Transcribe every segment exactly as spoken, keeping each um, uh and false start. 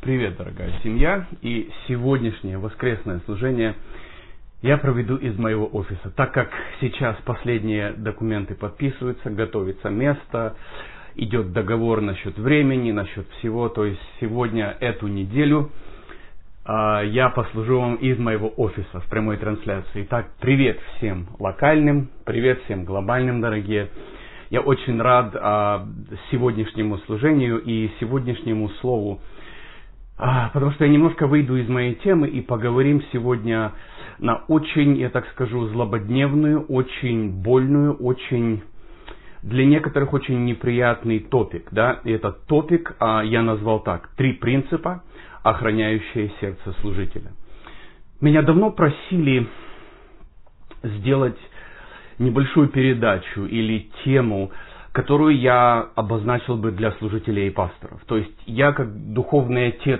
Привет, дорогая семья, и сегодняшнее воскресное служение я проведу из моего офиса, так как сейчас последние документы подписываются, готовится место, идет договор насчет времени, насчет всего, то есть сегодня, эту неделю, я послужу вам из моего офиса в прямой трансляции. Итак, привет всем локальным, привет всем глобальным, дорогие. Я очень рад сегодняшнему служению и сегодняшнему слову, потому что я немножко выйду из моей темы и поговорим сегодня на очень, я так скажу, злободневную, очень больную, очень, для некоторых очень неприятный топик. Да? И этот топик а, я назвал так: три принципа, охраняющие сердце служителя. Меня давно просили сделать небольшую передачу или тему, которую я обозначил бы для служителей и пасторов. То есть я, как духовный отец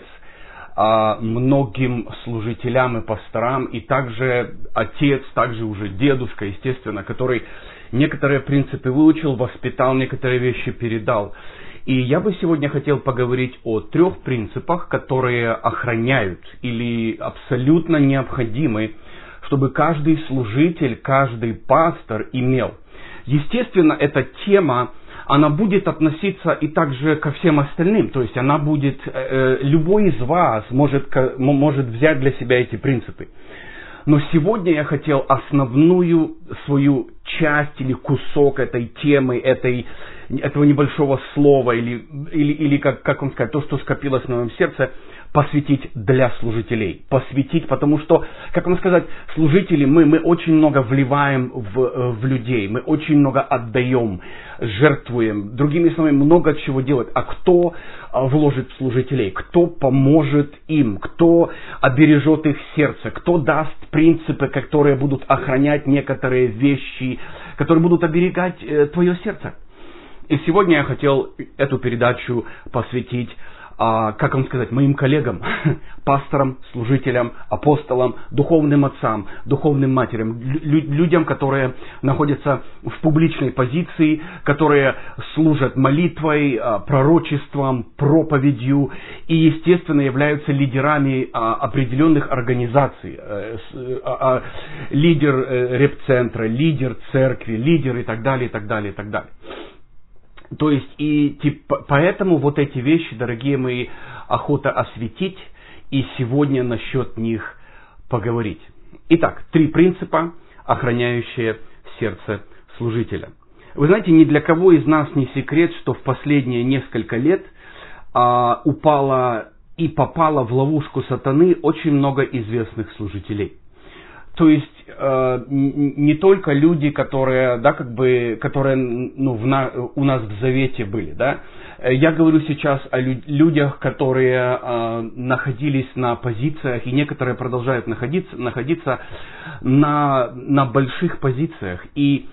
многим служителям и пасторам, и также отец, также уже дедушка, естественно, который некоторые принципы выучил, воспитал, некоторые вещи передал. И я бы сегодня хотел поговорить о трех принципах, которые охраняют или абсолютно необходимы, чтобы каждый служитель, каждый пастор имел. Естественно, эта тема, она будет относиться и также ко всем остальным. То есть она будет, э, любой из вас может, может взять для себя эти принципы. Но сегодня я хотел основную свою часть или кусок этой темы, этой, этого небольшого слова, или, или, или как, как вам сказать, то, что скопилось в моем сердце, посвятить для служителей. Посвятить, потому что, как вам сказать, служители, мы, мы очень много вливаем в, в людей, мы очень много отдаем, жертвуем, другими словами, много чего делать. А кто вложит в служителей? Кто поможет им? Кто обережет их сердце? Кто даст принципы, которые будут охранять некоторые вещи, которые будут оберегать э, твое сердце? И сегодня я хотел эту передачу посвятить, а, как вам сказать, моим коллегам, пасторам, служителям, апостолам, духовным отцам, духовным матерям, лю- людям, которые находятся в публичной позиции, которые служат молитвой, а, пророчеством, проповедью и, естественно, являются лидерами а, определенных организаций. А, а, лидер а, репцентра, лидер церкви, лидер и так далее, и так далее, и так далее. То есть, и типа, поэтому вот эти вещи, дорогие мои, охота осветить и сегодня насчет них поговорить. Итак, три принципа, охраняющие сердце служителя. Вы знаете, ни для кого из нас не секрет, что в последние несколько лет а, упало и попало в ловушку сатаны очень много известных служителей. То есть э, не только люди, которые, да, как бы, которые ну, в на, у нас в завете были, да. Я говорю сейчас о лю- людях, которые э, находились на позициях, и некоторые продолжают находиться, находиться на, на больших позициях. И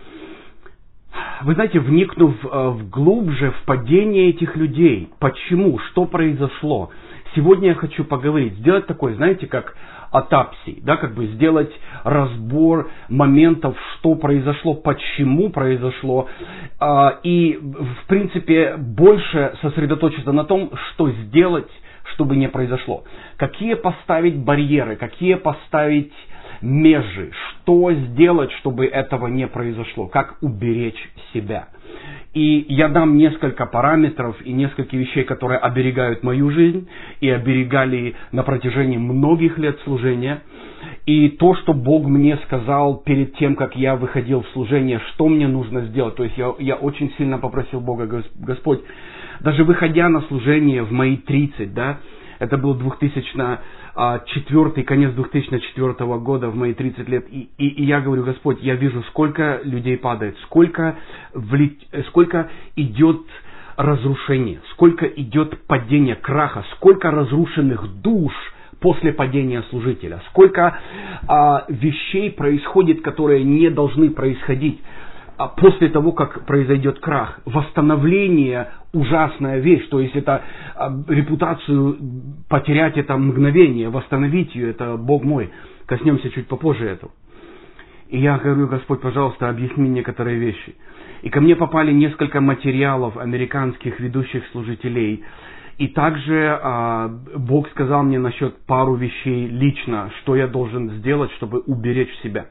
вы знаете, вникнув э, вглубже в падение этих людей, почему, что произошло, сегодня я хочу поговорить, сделать такой, знаете, как аутопсии, да, как бы сделать разбор моментов, что произошло, почему произошло, а, и, в принципе, больше сосредоточиться на том, что сделать, чтобы не произошло. Какие поставить барьеры, какие поставить межи, что сделать, чтобы этого не произошло, как уберечь себя. И я дам несколько параметров и несколько вещей, которые оберегают мою жизнь и оберегали на протяжении многих лет служения. И то, что Бог мне сказал перед тем, как я выходил в служение, что мне нужно сделать. То есть я, я очень сильно попросил Бога: Господь, даже выходя на служение в мои тридцать, да, это был две тысячи четвёртый, конец две тысячи четвёртого года, в мои тридцать лет. И, и, и я говорю: Господь, я вижу, сколько людей падает, сколько, влет... сколько идет разрушение, сколько идет падение, краха, сколько разрушенных душ после падения служителя, сколько а, вещей происходит, которые не должны происходить. После того, как произойдет крах, восстановление – ужасная вещь. То есть это репутацию потерять это мгновение, восстановить ее – это Бог мой. Коснемся чуть попозже этого. И я говорю: Господь, пожалуйста, объясни некоторые вещи. И ко мне попали несколько материалов американских ведущих служителей. И также а, Бог сказал мне насчет пару вещей лично, что я должен сделать, чтобы уберечь себя.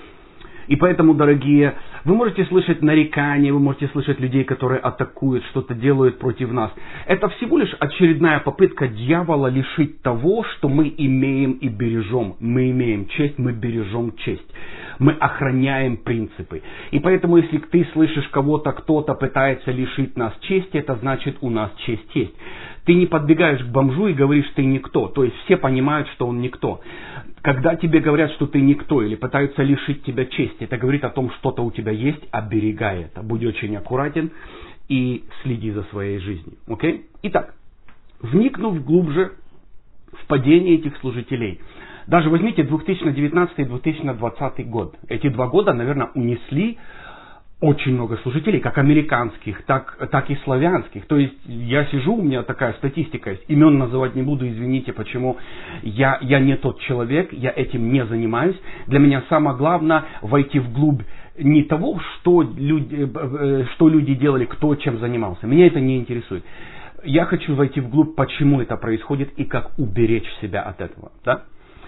И поэтому, дорогие, вы можете слышать нарекания, вы можете слышать людей, которые атакуют, что-то делают против нас. Это всего лишь очередная попытка дьявола лишить того, что мы имеем и бережем. Мы имеем честь, мы бережем честь. Мы охраняем принципы. И поэтому, если ты слышишь кого-то, кто-то пытается лишить нас чести, это значит, у нас честь есть. Ты не подбегаешь к бомжу и говоришь, ты никто. То есть все понимают, что он никто. Когда тебе говорят, что ты никто, или пытаются лишить тебя чести, это говорит о том, что-то у тебя есть, оберегай это. Будь очень аккуратен и следи за своей жизнью. Окей? Итак, вникнув глубже в падение этих служителей. Даже возьмите две тысячи девятнадцатый и две тысячи двадцатый год. Эти два года, наверное, унесли очень много служителей, как американских, так, так и славянских. То есть я сижу, у меня такая статистика есть, имен называть не буду, извините, почему. Я, я не тот человек, я этим не занимаюсь. Для меня самое главное войти вглубь не того, что люди, что люди делали, кто чем занимался. Меня это не интересует. Я хочу войти вглубь, почему это происходит и как уберечь себя от этого. Да?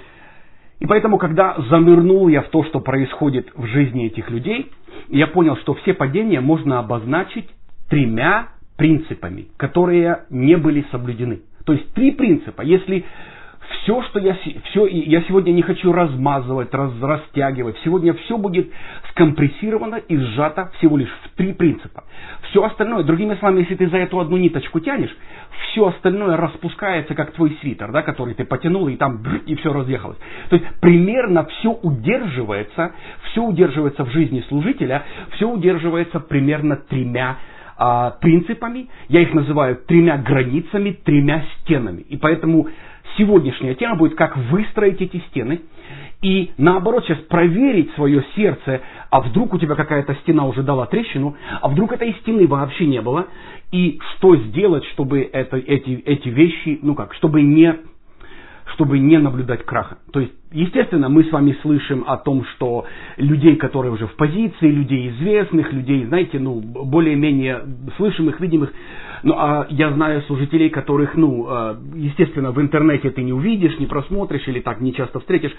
И поэтому, когда занырнул я в то, что происходит в жизни этих людей, я понял, что все падения можно обозначить тремя принципами, которые не были соблюдены. То есть три принципа. Если все, что я, все, я сегодня не хочу размазывать, раз, растягивать, сегодня все будет скомпрессировано и сжато всего лишь в три принципа. Все остальное, другими словами, если ты за эту одну ниточку тянешь, все остальное распускается, как твой свитер, да, который ты потянул, и там и все разъехалось. То есть примерно все удерживается, все удерживается в жизни служителя, все удерживается примерно тремя а, принципами. Я их называю тремя границами, тремя стенами. И поэтому сегодняшняя тема будет, как выстроить эти стены. И наоборот, сейчас проверить свое сердце, а вдруг у тебя какая-то стена уже дала трещину, а вдруг этой стены вообще не было. И что сделать, чтобы это, эти, эти вещи, ну как, чтобы не, чтобы не наблюдать краха. То есть, естественно, мы с вами слышим о том, что людей, которые уже в позиции, людей известных, людей, знаете, ну, более-менее слышимых, видимых. Ну, а я знаю служителей, которых, ну, естественно, в интернете ты не увидишь, не просмотришь или так не часто встретишь,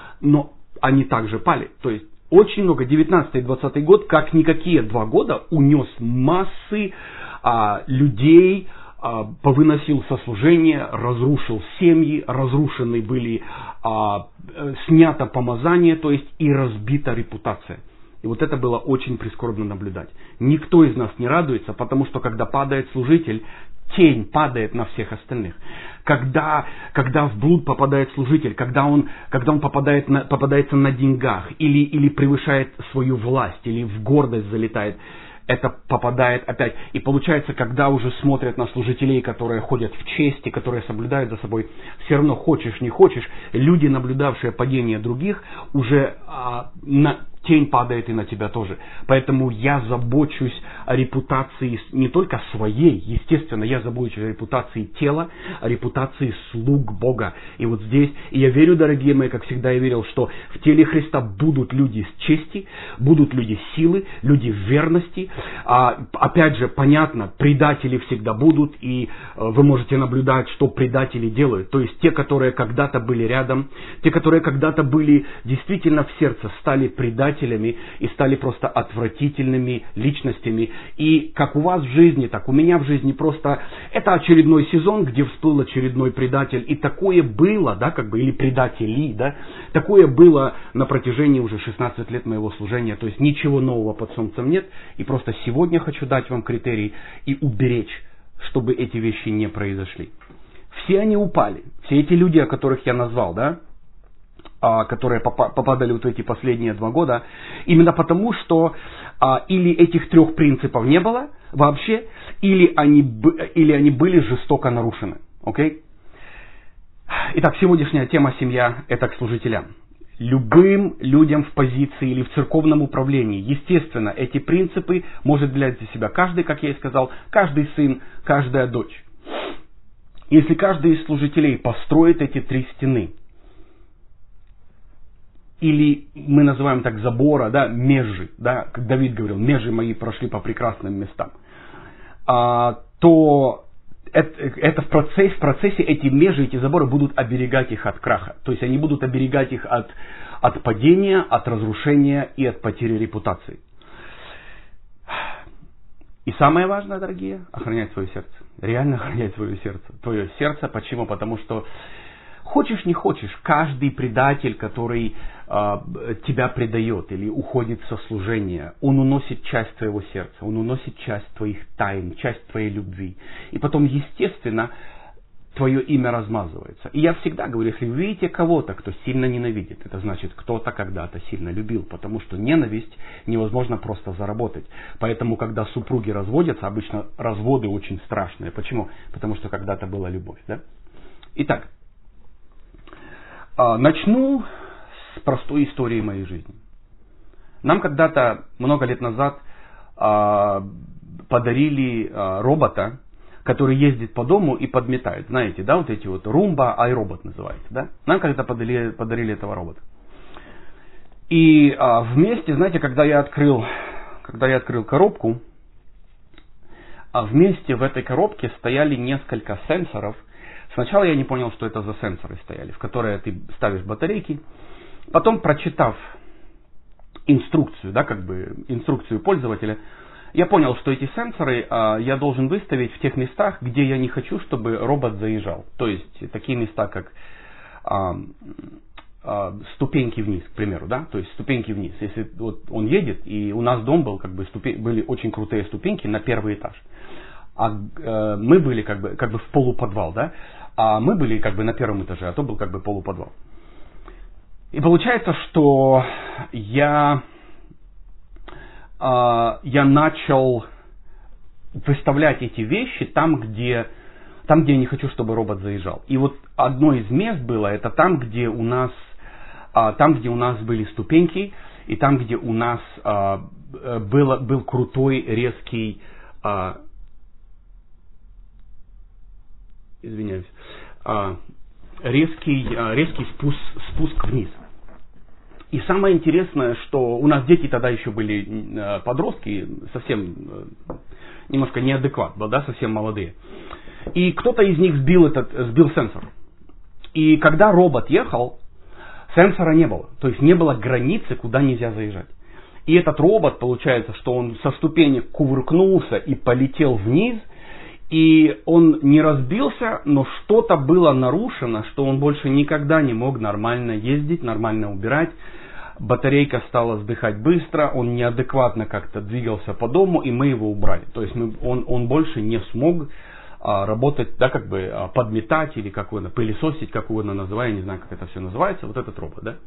но они также пали. То есть, очень много, девятнадцатый и двадцатый год, как никакие два года, унес массы а, людей, а, повыносил со служения, разрушил семьи, разрушены были, а, снято помазание, то есть и разбита репутация. И вот это было очень прискорбно наблюдать. Никто из нас не радуется, потому что когда падает служитель, тень падает на всех остальных. Когда, когда в блуд попадает служитель, когда он, когда он попадает на, попадается на деньгах, или, или превышает свою власть, или в гордость залетает, это попадает опять. И получается, когда уже смотрят на служителей, которые ходят в чести, которые соблюдают за собой, все равно хочешь, не хочешь, люди, наблюдавшие падение других, уже а, на, тень падает и на тебя тоже. Поэтому я забочусь о репутации не только своей, естественно, я забочусь о репутации тела, о репутации слуг Бога. И вот здесь, и я верю, дорогие мои, как всегда я верил, что в теле Христа будут люди с чести, будут люди силы, люди верности. А, опять же, понятно, предатели всегда будут, и а, вы можете наблюдать, что предатели делают. То есть те, которые когда-то были рядом, те, которые когда-то были действительно в сердце, стали предателями, и стали просто отвратительными личностями. И как у вас в жизни, так у меня в жизни просто это очередной сезон, где всплыл очередной предатель. И такое было, да, как бы, или предатели, да, такое было на протяжении уже шестнадцати лет моего служения. То есть ничего нового под солнцем нет. И просто сегодня хочу дать вам критерий и уберечь, чтобы эти вещи не произошли. Все они упали. Все эти люди, о которых я назвал, да, которые попадали вот в эти последние два года, именно потому, что а, или этих трех принципов не было вообще, или они, или они были жестоко нарушены. Okay? Итак, сегодняшняя тема «Семья» — это к служителям. Любым людям в позиции или в церковном управлении, естественно, эти принципы может взять за себя каждый, как я и сказал, каждый сын, каждая дочь. Если каждый из служителей построит эти три стены, или мы называем так забора, да, межи, да, как Давид говорил, межи мои прошли по прекрасным местам, а, то это, это в, процессе, в процессе эти межи, эти заборы будут оберегать их от краха. То есть они будут оберегать их от, от падения, от разрушения и от потери репутации. И самое важное, дорогие, охранять свое сердце. Реально охранять свое сердце. Твое сердце. Почему? Потому что хочешь не хочешь, каждый предатель, который э, тебя предает или уходит со служения, он уносит часть твоего сердца, он уносит часть твоих тайн, часть твоей любви. И потом, естественно, твое имя размазывается. И я всегда говорю, если вы видите кого-то, кто сильно ненавидит, это значит, кто-то когда-то сильно любил, потому что ненависть невозможно просто заработать. Поэтому, когда супруги разводятся, обычно разводы очень страшные. Почему? Потому что когда-то была любовь. Да? Итак, начну с простой истории моей жизни. Нам когда-то, много лет назад, подарили робота, который ездит по дому и подметает. Знаете, да, вот эти вот Румба, iRobot называется, да? Нам когда-то подарили, подарили этого робота. И а, вместе, знаете, когда я открыл, когда я открыл коробку, а вместе в этой коробке стояли несколько сенсоров. Сначала я не понял, что это за сенсоры стояли, в которые ты ставишь батарейки. Потом, прочитав инструкцию, да, как бы инструкцию пользователя, я понял, что эти сенсоры а, я должен выставить в тех местах, где я не хочу, чтобы робот заезжал. То есть такие места, как а, а, ступеньки вниз, к примеру, да, то есть ступеньки вниз. Если вот он едет, и у нас дом был, как бы ступень, были очень крутые ступеньки на первый этаж, а э, мы были как бы, как бы в полуподвал, да, а мы были как бы на первом этаже, а то был как бы полуподвал. И получается, что я я начал выставлять эти вещи там, где, там, где я не хочу, чтобы робот заезжал. И вот одно из мест было, это там, где у нас, там, где у нас были ступеньки, и там, где у нас было, был крутой, резкий, извиняюсь, резкий, резкий спуск, спуск вниз. И самое интересное, что у нас дети тогда еще были подростки, совсем немножко неадекват был, да, совсем молодые. И кто-то из них сбил, этот, сбил сенсор. И когда робот ехал, сенсора не было. То есть не было границы, куда нельзя заезжать. И этот робот, получается, что он со ступенек кувыркнулся и полетел вниз. И он не разбился, но что-то было нарушено, что он больше никогда не мог нормально ездить, нормально убирать. Батарейка стала сдыхать быстро, он неадекватно как-то двигался по дому, и мы его убрали. То есть мы, он, он больше не смог а, работать, да, как бы а, подметать или как угодно, пылесосить, как угодно называю, я не знаю, как это все называется, вот этот робот, да.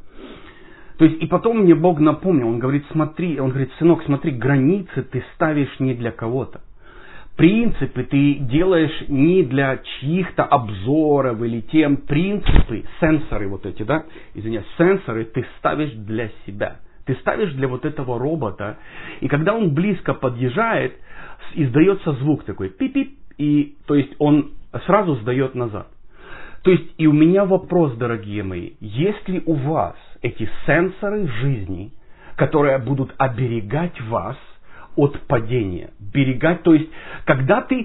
То есть и потом мне Бог напомнил, он говорит, смотри, он говорит, сынок, смотри, границы ты ставишь не для кого-то. Принципы ты делаешь не для чьих-то обзоров или тем. Принципы, сенсоры вот эти, да, извиняюсь, сенсоры ты ставишь для себя. Ты ставишь для вот этого робота. И когда он близко подъезжает, издается звук такой пип-пип. И, то есть он сразу сдает назад. То есть и у меня вопрос, дорогие мои. Есть ли у вас эти сенсоры жизни, которые будут оберегать вас от падения, берегать, то есть, когда ты,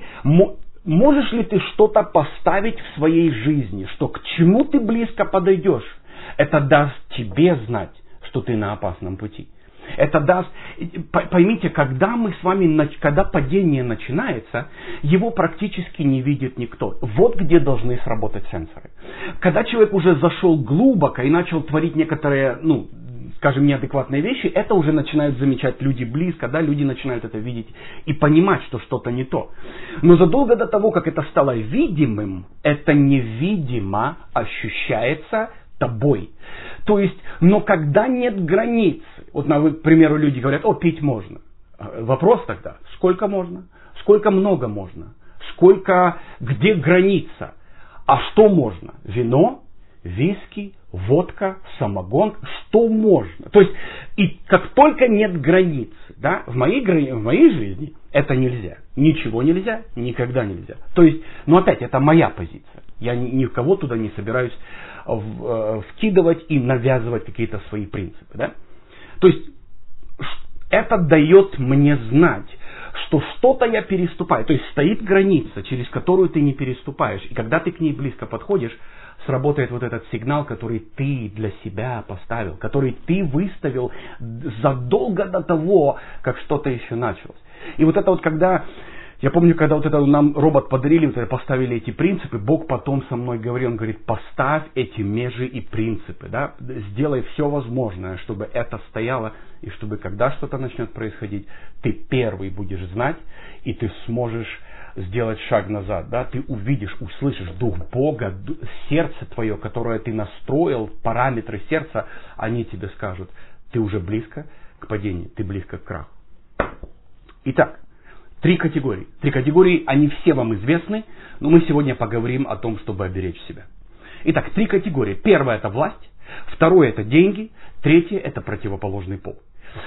можешь ли ты что-то поставить в своей жизни, что к чему ты близко подойдешь, это даст тебе знать, что ты на опасном пути. Это даст, поймите, когда мы с вами, когда падение начинается, его практически не видит никто. Вот где должны сработать сенсоры. Когда человек уже зашел глубоко и начал творить некоторые, ну, скажем, неадекватные вещи, это уже начинают замечать люди близко, да, люди начинают это видеть и понимать, что что-то не то. Но задолго до того, как это стало видимым, это невидимо ощущается тобой. То есть, но когда нет границ, вот, к примеру, люди говорят, о, пить можно. Вопрос тогда, сколько можно? Сколько много можно? Сколько, где граница? А что можно? Вино, виски, водка, самогон, что можно. То есть, и как только нет границ, да, в моей, в моей жизни это нельзя. Ничего нельзя, никогда нельзя. То есть, ну опять, это моя позиция. Я ни, никого туда не собираюсь в, э, вкидывать и навязывать какие-то свои принципы. Да? То есть, это дает мне знать, что что-то я переступаю. То есть стоит граница, через которую ты не переступаешь. И когда ты к ней близко подходишь, сработает вот этот сигнал, который ты для себя поставил, который ты выставил задолго до того, как что-то еще началось. И вот это вот когда... Я помню, когда вот это нам робот подарили, вот это, поставили эти принципы, Бог потом со мной говорил, он говорит, поставь эти межи и принципы, да, сделай все возможное, чтобы это стояло, и чтобы когда что-то начнет происходить, ты первый будешь знать, и ты сможешь сделать шаг назад, да, ты увидишь, услышишь Дух Бога, сердце твое, которое ты настроил, параметры сердца, они тебе скажут, ты уже близко к падению, ты близко к краху. Итак, Три категории. Три категории, они все вам известны, но мы сегодня поговорим о том, чтобы оберечь себя. Итак, три категории. Первая – это власть, второе – это деньги, третье – это противоположный пол.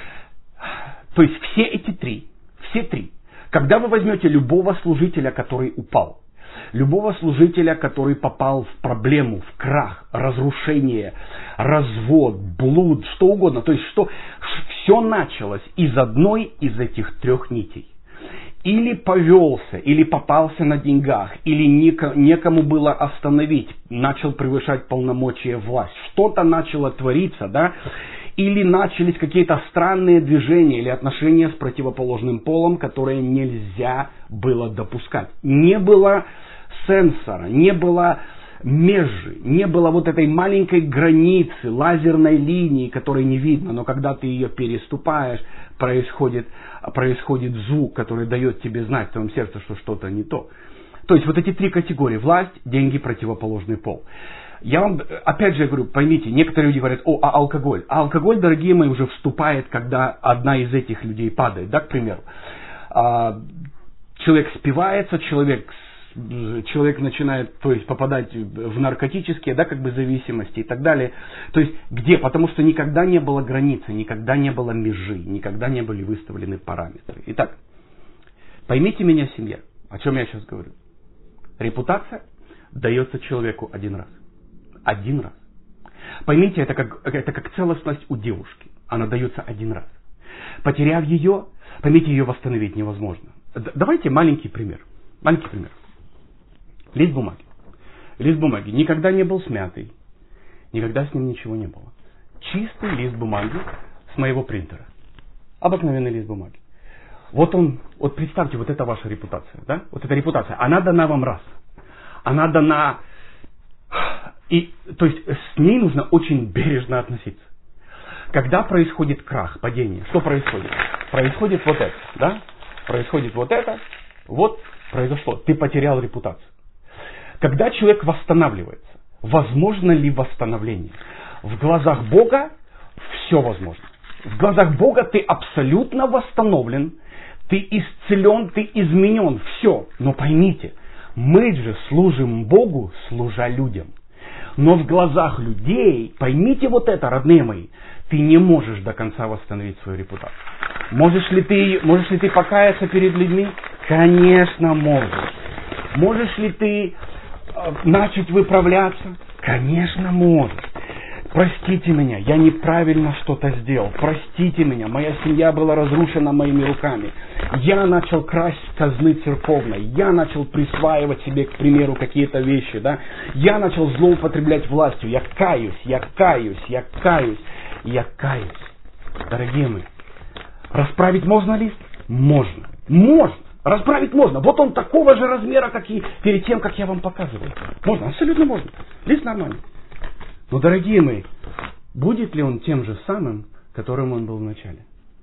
То есть все эти три, все три, когда вы возьмете любого служителя, который упал, любого служителя, который попал в проблему, в крах, разрушение, развод, блуд, что угодно, то есть что все началось из одной из этих трех нитей. Или повелся, или попался на деньгах, или некому было остановить, начал превышать полномочия власть. Что-то начало твориться, да? Или начались какие-то странные движения или отношения с противоположным полом, которые нельзя было допускать. Не было сенсора, не было межи, не было вот этой маленькой границы, лазерной линии, которой не видно, но когда ты ее переступаешь, происходит, происходит звук, который дает тебе знать в твоем сердце, что что-то не то. То есть вот эти три категории: власть, деньги, противоположный пол. Я вам, опять же говорю, поймите, некоторые люди говорят, о, а алкоголь. А алкоголь, дорогие мои, уже вступает, когда одна из этих людей падает, да, к примеру. Человек спивается, человек человек начинает, то есть, попадать в наркотические, да, как бы зависимости и так далее. То есть, где? Потому что никогда не было границы, никогда не было межи, никогда не были выставлены параметры. Итак, поймите меня, семья, о чем я сейчас говорю. Репутация дается человеку один раз. Один раз. Поймите, это как, это как целостность у девушки. Она дается один раз. Потеряв ее, поймите, ее восстановить невозможно. Давайте маленький пример. Маленький пример. Лист бумаги. Лист бумаги никогда не был смятый. Никогда с ним ничего не было. Чистый лист бумаги с моего принтера. Обыкновенный лист бумаги. Вот он, вот представьте, вот это ваша репутация, да? Вот эта репутация, она дана вам раз. Она дана, и, то есть с ней нужно очень бережно относиться. Когда происходит крах, падение, что происходит? Происходит вот это, да? Происходит вот это, вот произошло, ты потерял репутацию. Когда человек восстанавливается, возможно ли восстановление? В глазах Бога все возможно. В глазах Бога ты абсолютно восстановлен, ты исцелен, ты изменен, все. Но поймите, мы же служим Богу, служа людям. Но в глазах людей, поймите вот это, родные мои, ты не можешь до конца восстановить свою репутацию. Можешь ли ты, можешь ли ты покаяться перед людьми? Конечно, можешь. Можешь ли ты э, начать выправляться? Конечно, можешь. Простите меня, я неправильно что-то сделал. Простите меня, моя семья была разрушена моими руками. Я начал красть казны церковной. Я начал присваивать себе, к примеру, какие-то вещи. Да? Я начал злоупотреблять властью. Я каюсь, я каюсь, я каюсь, я каюсь. Дорогие мои, расправить можно лист? Можно. Можно. Расправить можно. Вот он такого же размера, как и перед тем, как я вам показывал. Можно, абсолютно можно. Лист нормальный. Но, дорогие мои, будет ли он тем же самым, которым он был в начале?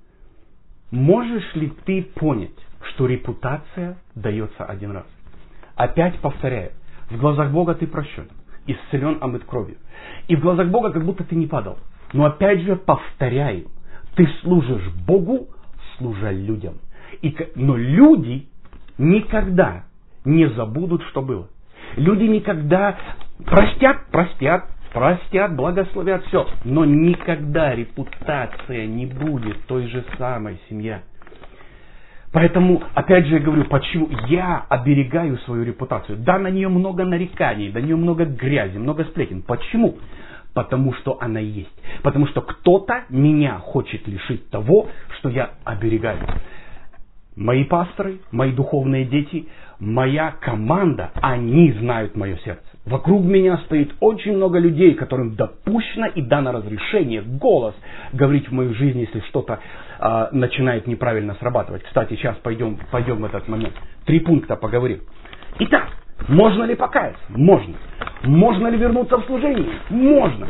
Можешь ли ты понять, что репутация дается один раз? Опять повторяю, в глазах Бога ты прощен, исцелен, омыт кровью. И в глазах Бога как будто ты не падал. Но опять же повторяю, ты служишь Богу, служа людям. И, но люди никогда не забудут, что было. Люди никогда простят, простят, простят, благословят, все. Но никогда репутация не будет той же самой, семья. Поэтому, опять же, я говорю, почему я оберегаю свою репутацию. Да, на нее много нареканий, на нее много грязи, много сплетен. Почему? Потому что она есть. Потому что кто-то меня хочет лишить того, что я оберегаю. Мои пасторы, мои духовные дети, моя команда, они знают мое сердце. Вокруг меня стоит очень много людей, которым допущено и дано разрешение, голос говорить в мою жизнь, если что-то э, начинает неправильно срабатывать. Кстати, сейчас пойдем, пойдем в этот момент. Три пункта поговорим. Итак, можно ли покаяться? Можно. Можно ли вернуться в служение? Можно.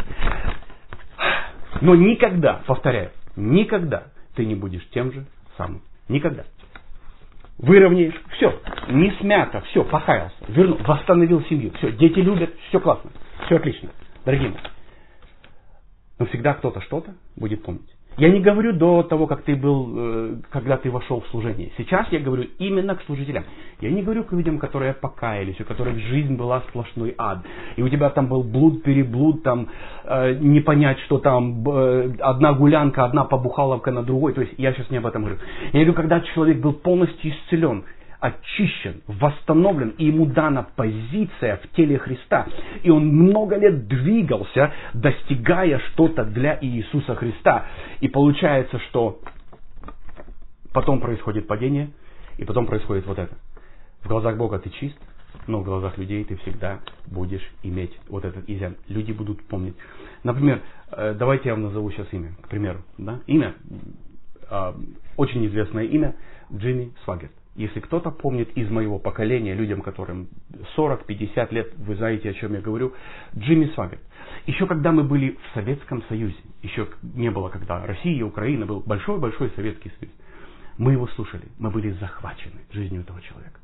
Но никогда, повторяю, никогда ты не будешь тем же самым. Никогда. Выровняешь, все, не смято, все, покаялся, вернул, восстановил семью, все, дети любят, все классно, все отлично, дорогие мои. Но всегда кто-то что-то будет помнить. Я не говорю до того, как ты был, когда ты вошел в служение. Сейчас я говорю именно к служителям. Я не говорю к людям, которые покаялись, у которых жизнь была сплошной ад. И у тебя там был блуд, переблуд, там э, не понять, что там э, одна гулянка, одна побухаловка на другой. То есть я сейчас не об этом говорю. Я говорю, когда человек был полностью исцелен, очищен, восстановлен, и ему дана позиция в теле Христа. И он много лет двигался, достигая что-то для Иисуса Христа. И получается, что потом происходит падение, и потом происходит вот это. В глазах Бога ты чист, но в глазах людей ты всегда будешь иметь вот этот изъян. Люди будут помнить. Например, давайте я вам назову сейчас имя, к примеру. Да? Имя, очень известное имя, Джимми Свагерт. Если кто-то помнит из моего поколения, людям, которым сорок-пятьдесят лет, вы знаете, о чем я говорю, Джимми Свагерт. Еще когда мы были в Советском Союзе, еще не было, когда Россия, Украина, был большой-большой Советский Союз, мы его слушали, мы были захвачены жизнью этого человека.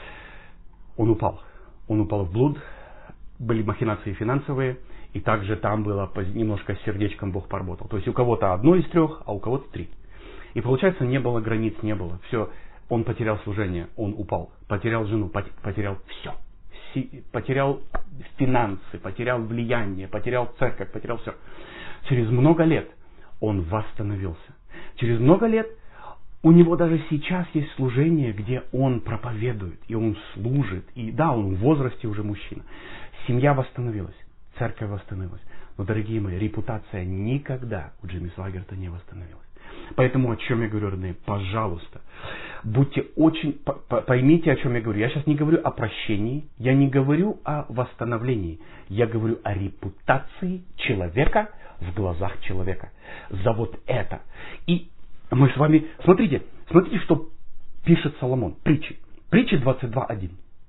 Он упал. Он упал в блуд, были махинации финансовые, и также там было немножко с сердечком Бог поработал. То есть у кого-то одно из трех, а у кого-то три. И получается, не было границ, не было. Все. Он потерял служение, он упал, потерял жену, потерял все. Потерял финансы, потерял влияние, потерял церковь, потерял все. Через много лет он восстановился. Через много лет у него даже сейчас есть служение, где он проповедует, и он служит. И да, он в возрасте уже мужчина. Семья восстановилась, церковь восстановилась. Но, дорогие мои, репутация никогда у Джимми Свагерта не восстановилась. Поэтому о чем я говорю, родные, пожалуйста, будьте очень, поймите, о чем я говорю. Я сейчас не говорю о прощении, я не говорю о восстановлении, я говорю о репутации человека в глазах человека. За вот это. И мы с вами, смотрите, смотрите, что пишет Соломон, притчи. Притчи двадцать два один.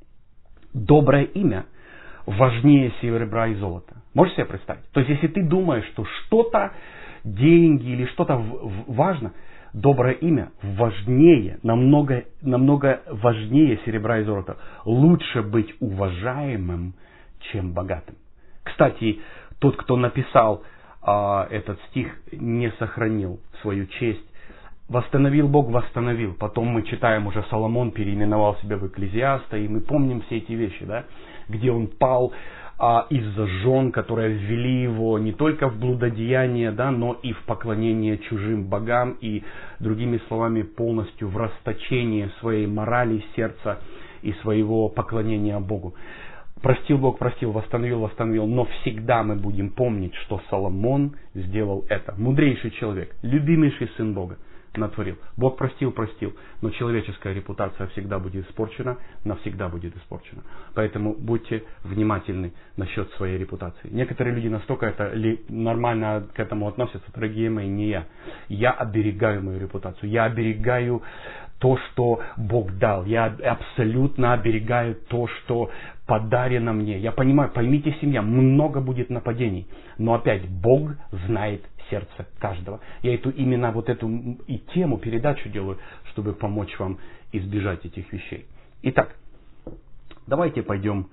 Доброе имя важнее серебра и золота. Можешь себе представить? То есть, если ты думаешь, что что-то, деньги или что-то важно, доброе имя важнее, намного, намного важнее серебра и золота. Лучше быть уважаемым, чем богатым. Кстати, тот, кто написал а, этот стих, не сохранил свою честь. Восстановил Бог, восстановил. Потом мы читаем, уже Соломон переименовал себя в Экклезиаста, и мы помним все эти вещи, да, где он пал а, из-за жен, которые ввели его не только в блудодеяние, да, но и в поклонение чужим богам, и, другими словами, полностью в расточение своей морали, сердца и своего поклонения Богу. Простил Бог, простил, восстановил, восстановил, но всегда мы будем помнить, что Соломон сделал это. Мудрейший человек, любимейший сын Бога натворил. Бог простил, простил, но человеческая репутация всегда будет испорчена, навсегда будет испорчена. Поэтому будьте внимательны насчет своей репутации. Некоторые люди настолько это ли, нормально к этому относятся, дорогие мои, не я. Я оберегаю мою репутацию, я оберегаю то, что Бог дал, я абсолютно оберегаю то, что подарено мне. Я понимаю, поймите, семья, много будет нападений, но опять Бог знает сердце каждого. Я эту, именно вот эту и тему, передачу делаю, чтобы помочь вам избежать этих вещей. Итак, давайте пойдем.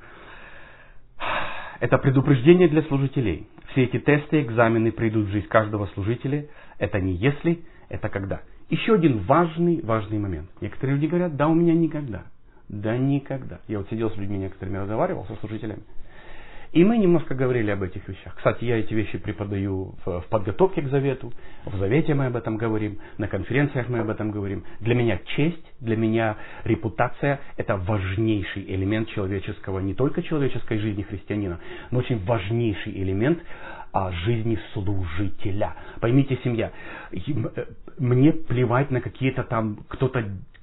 Это предупреждение для служителей. Все эти тесты, экзамены придут в жизнь каждого служителя. Это не если, это когда. Еще один важный, важный момент. Некоторые люди говорят, да у меня никогда. Да никогда. Я вот сидел с людьми некоторыми, разговаривал со служителями. И мы немножко говорили об этих вещах. Кстати, я эти вещи преподаю в, в подготовке к завету. В завете мы об этом говорим. На конференциях мы об этом говорим. Для меня честь, для меня репутация – это важнейший элемент человеческого, не только человеческой жизни христианина, но очень важнейший элемент а, жизни служителя. Поймите, семья, мне плевать на какие-то там, кто-то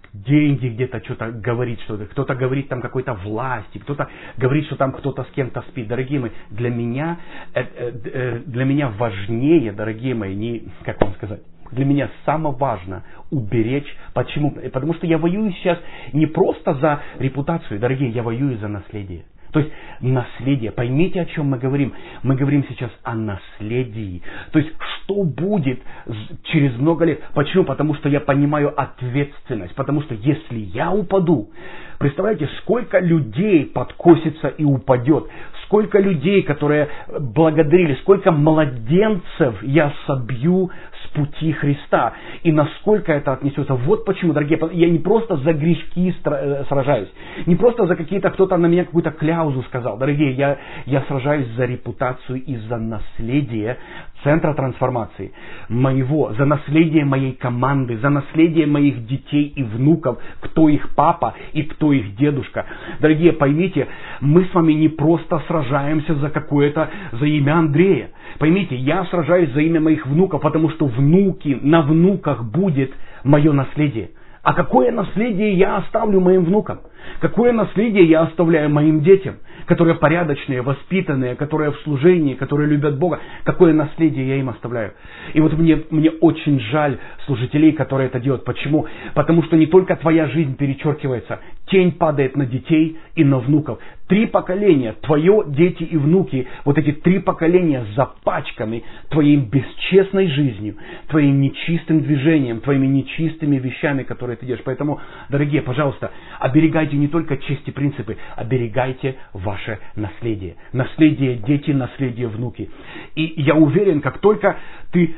деньги где-то что-то говорит, что-то, кто-то говорит там какой-то власти, кто-то говорит, что там кто-то с кем-то спит. Дорогие мои, для меня, э, э, для меня важнее, дорогие мои, не, как вам сказать, для меня самое важное уберечь. Почему? Потому что я воюю сейчас не просто за репутацию, дорогие, я воюю за наследие. То есть наследие. Поймите, о чем мы говорим. Мы говорим сейчас о наследии. То есть, что будет через много лет. Почему? Потому что я понимаю ответственность. Потому что если я упаду, представляете, сколько людей подкосится и упадет. Сколько людей, которые благодарили, сколько младенцев я собью с пути Христа. И насколько это отнесется. Вот почему, дорогие, я не просто за грешки сражаюсь. Не просто за какие-то, кто-то на меня какую-то кляузу сказал. Дорогие, я, я сражаюсь за репутацию и за наследие Центра трансформации моего, за наследие моей команды, за наследие моих детей и внуков, кто их папа и кто их дедушка. Дорогие, поймите, мы с вами не просто сражаемся за какое-то, за имя Андрея. Поймите, я сражаюсь за имя моих внуков, потому что внуки, на внуках будет мое наследие. А какое наследие я оставлю моим внукам? Какое наследие я оставляю моим детям, которые порядочные, воспитанные, которые в служении, которые любят Бога? Какое наследие я им оставляю? И вот мне, мне очень жаль служителей, которые это делают. Почему? Потому что не только твоя жизнь перечеркивается, тень падает на детей и на внуков. Три поколения, твое, дети и внуки, вот эти три поколения запачканы твоей бесчестной жизнью, твоим нечистым движением, твоими нечистыми вещами, которые ты делаешь. Поэтому, дорогие, пожалуйста, оберегайте не только честь и принципы, оберегайте ваше наследие. Наследие дети, наследие внуки. И я уверен, как только ты,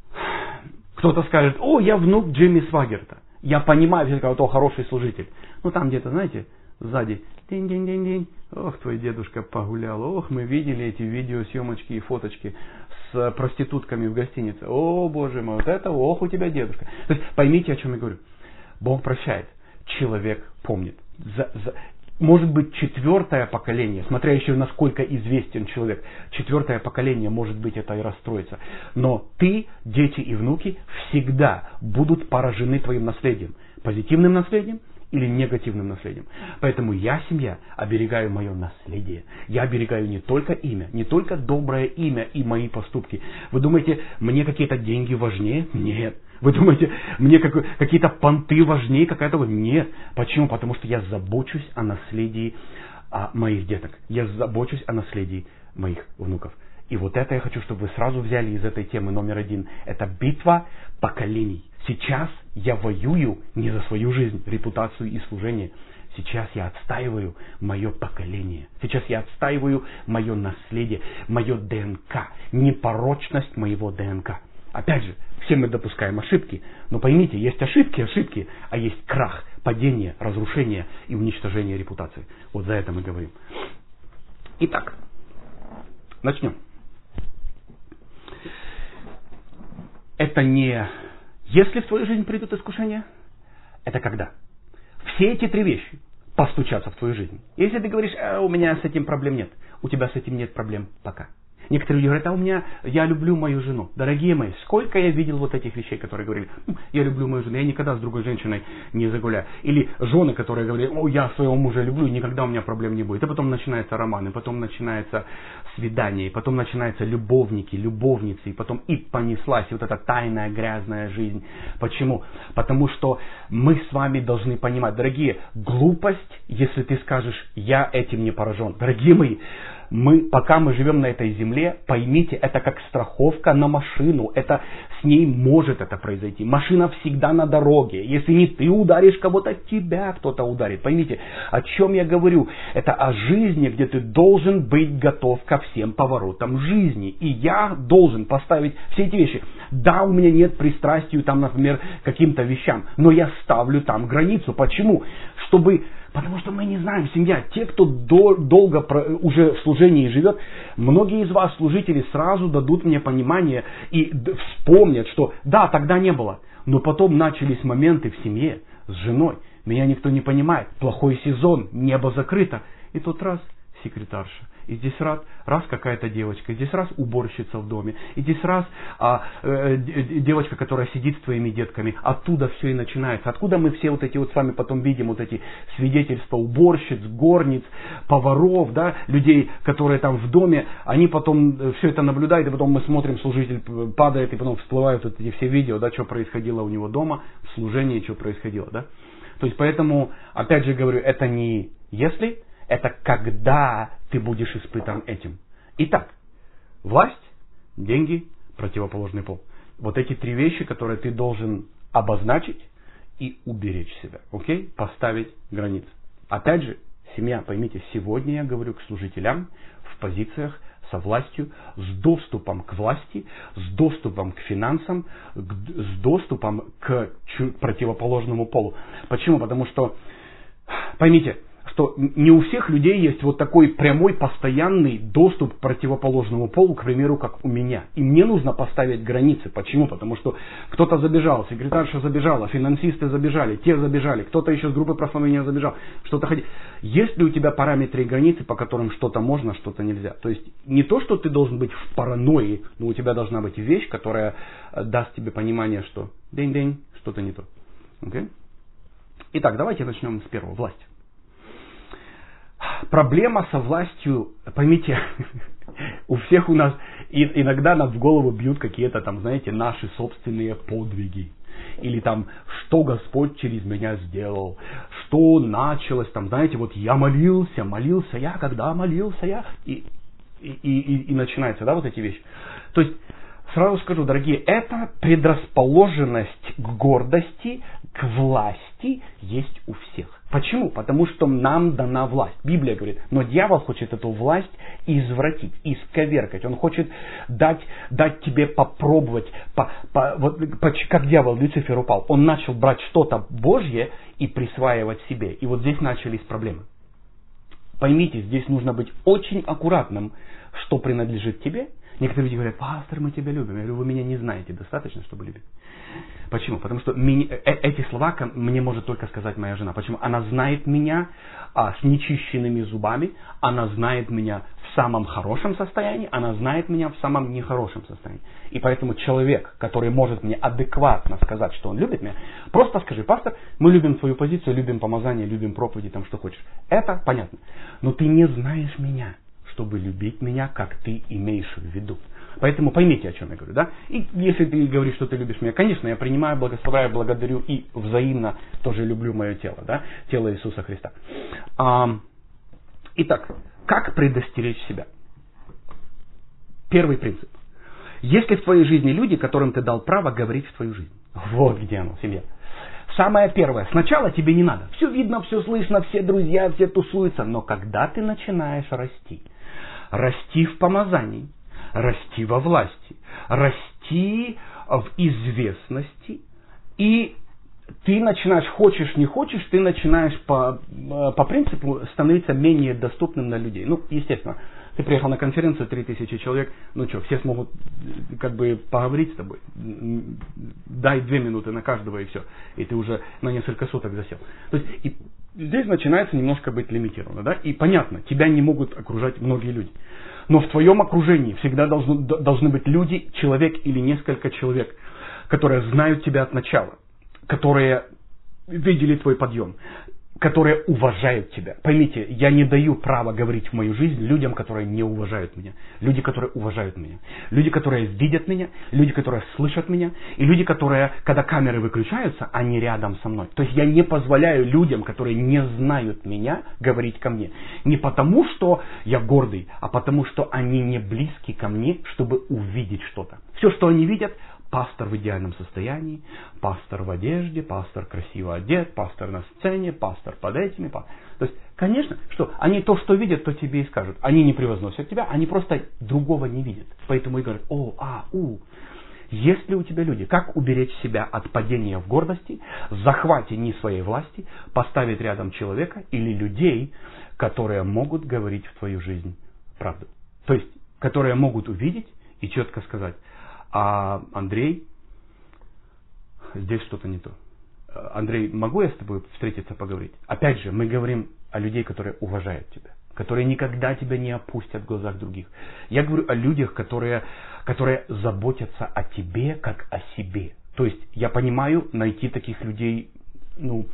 кто-то скажет: о, я внук Джимми Свагерта. Я понимаю, что это хороший служитель. Ну там где-то, знаете, сзади, день-день-день-день. Ох, твой дедушка погулял. Ох, мы видели эти видеосъемочки и фоточки с проститутками в гостинице. О, боже мой, вот это, ох, у тебя дедушка. То есть поймите, о чем я говорю. Бог прощает, человек помнит. За, за, может быть, четвертое поколение, смотря еще насколько известен человек, четвертое поколение, может быть, это и расстроится. Но ты, дети и внуки всегда будут поражены твоим наследием. Позитивным наследием или негативным наследием. Поэтому я, семья, оберегаю мое наследие. Я оберегаю не только имя, не только доброе имя и мои поступки. Вы думаете, мне какие-то деньги важнее? Нет. Вы думаете, мне какие-то понты важнее какая-то? Нет. Почему? Потому что я забочусь о наследии о моих деток. Я забочусь о наследии моих внуков. И вот это я хочу, чтобы вы сразу взяли из этой темы номер один. Это битва поколений. Сейчас я воюю не за свою жизнь, репутацию и служение. Сейчас я отстаиваю мое поколение. Сейчас я отстаиваю мое наследие, мое ДНК, непорочность моего ДНК. Опять же, все мы допускаем ошибки, но поймите, есть ошибки, ошибки, а есть крах, падение, разрушение и уничтожение репутации. Вот за это мы говорим. Итак, начнем. Это не если в твою жизнь придут искушения, это когда? Все эти три вещи постучатся в твою жизнь. Если ты говоришь: а, у меня с этим проблем нет, у тебя с этим нет проблем пока. Некоторые люди говорят: а у меня, я люблю мою жену. Дорогие мои, сколько я видел вот этих вещей, которые говорили: я люблю мою жену, я никогда с другой женщиной не загуляю. Или жены, которые говорят: о, я своего мужа люблю, никогда у меня проблем не будет. И потом начинаются романы, потом начинается свидание, потом начинаются любовники, любовницы, и потом и понеслась и вот эта тайная грязная жизнь. Почему? Потому что мы с вами должны понимать, дорогие, глупость, если ты скажешь: я этим не поражен. Дорогие мои, мы, пока мы живем на этой земле, поймите, это как страховка на машину. Это, с ней может это произойти. Машина всегда на дороге. Если не ты ударишь кого-то, тебя кто-то ударит. Поймите, о чем я говорю. Это о жизни, где ты должен быть готов ко всем поворотам жизни. И я должен поставить все эти вещи. Да, у меня нет пристрастия, там, например, к каким-то вещам. Но я ставлю там границу. Почему? Чтобы... Потому что мы не знаем, семья, те, кто до, долго про, уже в служении живет, многие из вас, служители, сразу дадут мне понимание и д, вспомнят, что да, тогда не было, но потом начались моменты в семье с женой, меня никто не понимает, плохой сезон, небо закрыто, и тот раз секретарша, и здесь раз, раз какая-то девочка, здесь раз уборщица в доме, и здесь раз а, э, девочка, которая сидит с твоими детками. Оттуда все и начинается. Откуда мы все вот эти вот с вами потом видим вот эти свидетельства уборщиц, горниц, поваров, да, людей, которые там в доме, они потом все это наблюдают, и потом мы смотрим, служитель падает, и потом всплывают вот эти все видео, да, что происходило у него дома, в служении, что происходило, да. То есть поэтому, опять же говорю, это не если, это когда ты будешь испытан этим. Итак, власть, деньги, противоположный пол. Вот эти три вещи, которые ты должен обозначить и уберечь себя. Окей? Поставить границы. Опять же, семья, поймите, сегодня я говорю к служителям в позициях со властью, с доступом к власти, с доступом к финансам, с доступом к противоположному полу. Почему? Потому что, поймите, что не у всех людей есть вот такой прямой, постоянный доступ к противоположному полу, к примеру, как у меня. И мне нужно поставить границы. Почему? Потому что кто-то забежал, секретарша забежала, финансисты забежали, те забежали, кто-то еще с группы прославления забежал, что-то ходит. Есть ли у тебя параметры и границы, по которым что-то можно, что-то нельзя? То есть не то, что ты должен быть в паранойи, но у тебя должна быть вещь, которая даст тебе понимание, что день-день, что-то не то. Okay? Итак, давайте начнем с первого. Власть. Проблема со властью, поймите, у всех у нас, и, иногда нам в голову бьют какие-то там, знаете, наши собственные подвиги. Или там, что Господь через меня сделал, что началось, там, знаете, вот я молился, молился я, когда молился я, и, и, и, и начинается, да, вот эти вещи. То есть, сразу скажу, дорогие, это предрасположенность к гордости, к власти есть у всех. Почему? Потому что нам дана власть. Библия говорит, но дьявол хочет эту власть извратить, исковеркать. Он хочет дать, дать тебе попробовать, по, по, вот, по, как дьявол, Люцифер упал. Он начал брать что-то Божье и присваивать себе. И вот здесь начались проблемы. Поймите, здесь нужно быть очень аккуратным, что принадлежит тебе. Некоторые люди говорят, пастор, мы тебя любим. Я говорю, вы меня не знаете достаточно, чтобы любить. Почему? Потому что меня, э, эти слова мне может только сказать моя жена. Почему? Она знает меня а, с нечищенными зубами, она знает меня в самом хорошем состоянии, она знает меня в самом нехорошем состоянии. И поэтому человек, который может мне адекватно сказать, что он любит меня, просто скажи, пастор, мы любим твою позицию, любим помазание, любим проповеди, там что хочешь. Это понятно. Но ты не знаешь меня, чтобы любить меня, как ты имеешь в виду. Поэтому поймите, о чем я говорю, да? И если ты говоришь, что ты любишь меня, конечно, я принимаю, благословляю, благодарю и взаимно тоже люблю мое тело, да? Тело Иисуса Христа. А, итак, как предостеречь себя? Первый принцип. Если в твоей жизни люди, которым ты дал право говорить в твою жизнь. Вот где оно, семья. Самое первое. Сначала тебе не надо. Все видно, все слышно, все друзья, все тусуются. Но когда ты начинаешь расти, расти в помазании, расти во власти, расти в известности, и ты начинаешь, хочешь, не хочешь, ты начинаешь по, по принципу становиться менее доступным для людей. Ну, естественно, ты приехал на конференцию, три тысячи человек, ну что, все смогут как бы поговорить с тобой. Дай две минуты на каждого и все. И ты уже на несколько суток засел. То есть и здесь начинается немножко быть лимитировано. Да? И понятно, тебя не могут окружать многие люди. Но в твоем окружении всегда должны, должны быть люди, человек или несколько человек, которые знают тебя от начала, которые видели твой подъем, которые уважают тебя. Поймите, я не даю права говорить в мою жизнь людям, которые не уважают меня. Люди, которые уважают меня. Люди, которые видят меня. Люди, которые слышат меня. И люди, которые, когда камеры выключаются, они рядом со мной. То есть я не позволяю людям, которые не знают меня, говорить ко мне. Не потому, что я гордый, а потому, что они не близки ко мне, чтобы увидеть что-то. Все, что они видят, пастор в идеальном состоянии, пастор в одежде, пастор красиво одет, пастор на сцене, пастор под этими. Пастор. То есть, конечно, что они то, что видят, то тебе и скажут. Они не превозносят тебя, они просто другого не видят. Поэтому и говорят, о, а, у. Есть ли у тебя люди, как уберечь себя от падения в гордости, захвате не своей власти, поставить рядом человека или людей, которые могут говорить в твою жизнь правду. То есть, которые могут увидеть и четко сказать, а Андрей, здесь что-то не то. Андрей, могу я с тобой встретиться, поговорить? Опять же, мы говорим о людей, которые уважают тебя. которые никогда тебя не опустят в глазах других. Я говорю о людях, которые, которые заботятся о тебе, как о себе. То есть я понимаю, найти таких людей, ну,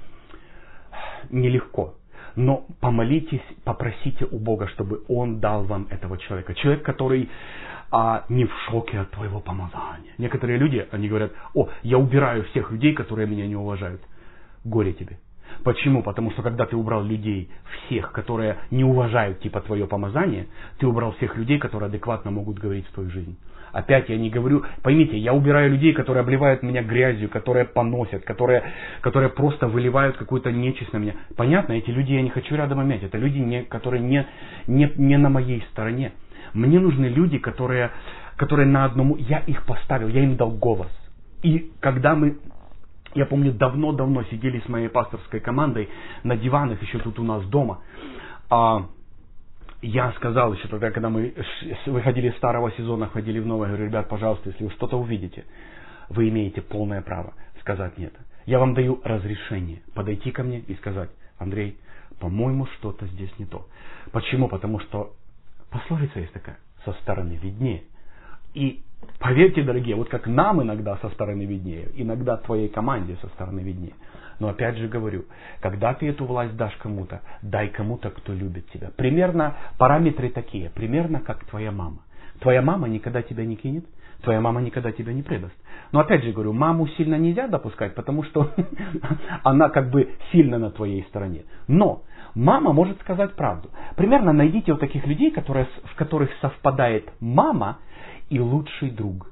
нелегко. Но помолитесь, попросите у Бога, чтобы Он дал вам этого человека. Человек, который а, не в шоке от твоего помазания. Некоторые люди, они говорят: о, я убираю всех людей, которые меня не уважают. Горе тебе. Почему? Потому что когда ты убрал людей, всех, которые не уважают типа твое помазание, ты убрал всех людей, которые адекватно могут говорить в твою жизнь. Опять я не говорю, поймите, я убираю людей, которые обливают меня грязью, которые поносят, которые, которые просто выливают какую-то нечисть на меня. Понятно, эти люди я не хочу рядом иметь. Это люди, не, которые не, не, не на моей стороне. Мне нужны люди, которые, которые на одному... Я их поставил, я им дал голос. И когда мы... Я помню, давно-давно сидели с моей пасторской командой на диванах, еще тут у нас дома. А, я сказал еще тогда, когда мы выходили из старого сезона, входили в новый, я говорю: ребят, пожалуйста, если вы что-то увидите, вы имеете полное право сказать нет. Я вам даю разрешение подойти ко мне и сказать: Андрей, по-моему, что-то здесь не то. Почему? Потому что пословица есть такая: со стороны виднее. И поверьте, дорогие, вот как нам иногда со стороны виднее, иногда твоей команде со стороны виднее. Но опять же говорю, когда ты эту власть дашь кому-то, дай кому-то, кто любит тебя. Примерно параметры такие, примерно как твоя мама. Твоя мама никогда тебя не кинет, твоя мама никогда тебя не предаст. Но опять же говорю, маму сильно нельзя допускать, потому что она как бы сильно на твоей стороне. Но мама может сказать правду. Примерно найдите вот таких людей, которые, в которых совпадает мама и лучший друг.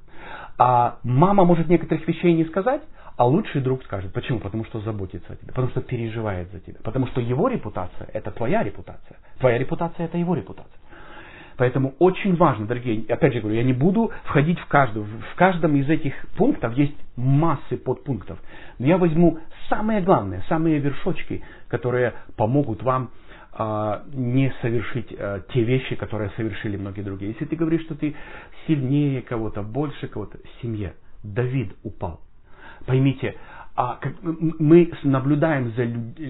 А мама может некоторых вещей не сказать, а лучший друг скажет. Почему? Потому что заботится о тебе, потому что переживает за тебя, потому что его репутация — это твоя репутация, твоя репутация — это его репутация. Поэтому очень важно, дорогие, опять же говорю, я не буду входить в каждую, в каждом из этих пунктов есть массы подпунктов, но я возьму самые главные, самые вершочки, которые помогут вам а, не совершить а, те вещи, которые совершили многие другие. Если ты говоришь, что ты сильнее кого-то, больше кого-то, семья. Давид упал. Поймите, а, как, мы наблюдаем за, лю,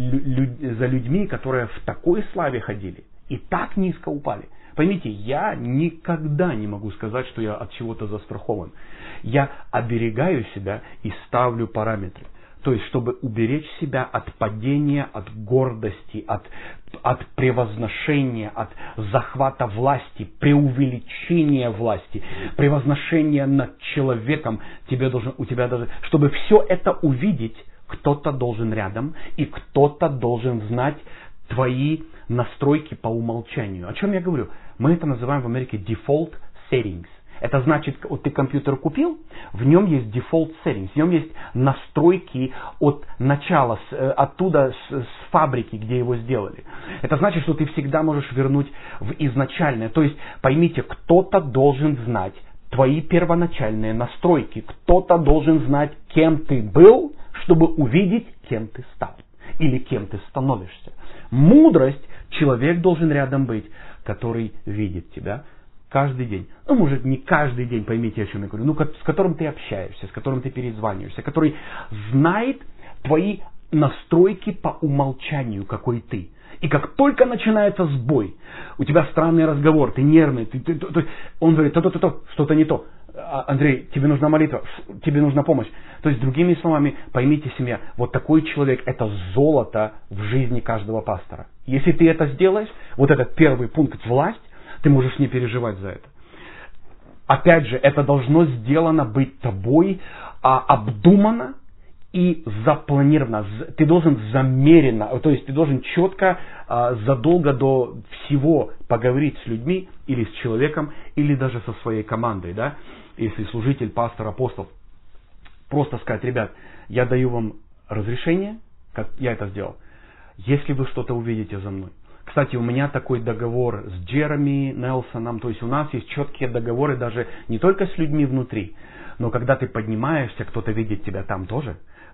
лю, за людьми, которые в такой славе ходили и так низко упали. Поймите, я никогда не могу сказать, что я от чего-то застрахован. Я оберегаю себя и ставлю параметры. То есть, чтобы уберечь себя от падения, от гордости, от, от превозношения, от захвата власти, преувеличения власти, превозношения над человеком. Тебе должен, у тебя даже, чтобы все это увидеть, кто-то должен рядом, и кто-то должен знать твои настройки по умолчанию. О чем я говорю? Мы это называем в Америке default settings. Это значит, вот ты компьютер купил, в нем есть default settings, в нем есть настройки от начала, с, оттуда, с, с фабрики, где его сделали. Это значит, что ты всегда можешь вернуть в изначальное. То есть, поймите, кто-то должен знать твои первоначальные настройки, кто-то должен знать, кем ты был, чтобы увидеть, кем ты стал или кем ты становишься. Мудрость, человек должен рядом быть, который видит тебя каждый день. Ну, может, не каждый день, поймите, о чем я говорю, ну, с которым ты общаешься, с которым ты перезваниваешься, который знает твои настройки по умолчанию, какой ты. И как только начинается сбой, у тебя странный разговор, ты нервный, ты, ты, ты, он говорит: то-то-то-то, что-то не то. Андрей, тебе нужна молитва, тебе нужна помощь. То есть, другими словами, поймите, семья, вот такой человек — это золото в жизни каждого пастора. Если ты это сделаешь, вот этот первый пункт — власть, ты можешь не переживать за это. Опять же, это должно сделано быть тобой, а, обдумано и запланировано. Ты должен замеренно, то есть ты должен четко, а, задолго до всего поговорить с людьми или с человеком, или даже со своей командой, да? Если служитель, пастор, апостол, просто сказать: ребят, я даю вам разрешение, как я это сделал, если вы что-то увидите за мной. Кстати, у меня такой договор с Джереми Нелсоном, то есть у нас есть четкие договоры даже не только с людьми внутри, но когда ты поднимаешься, кто-то видит тебя там тоже.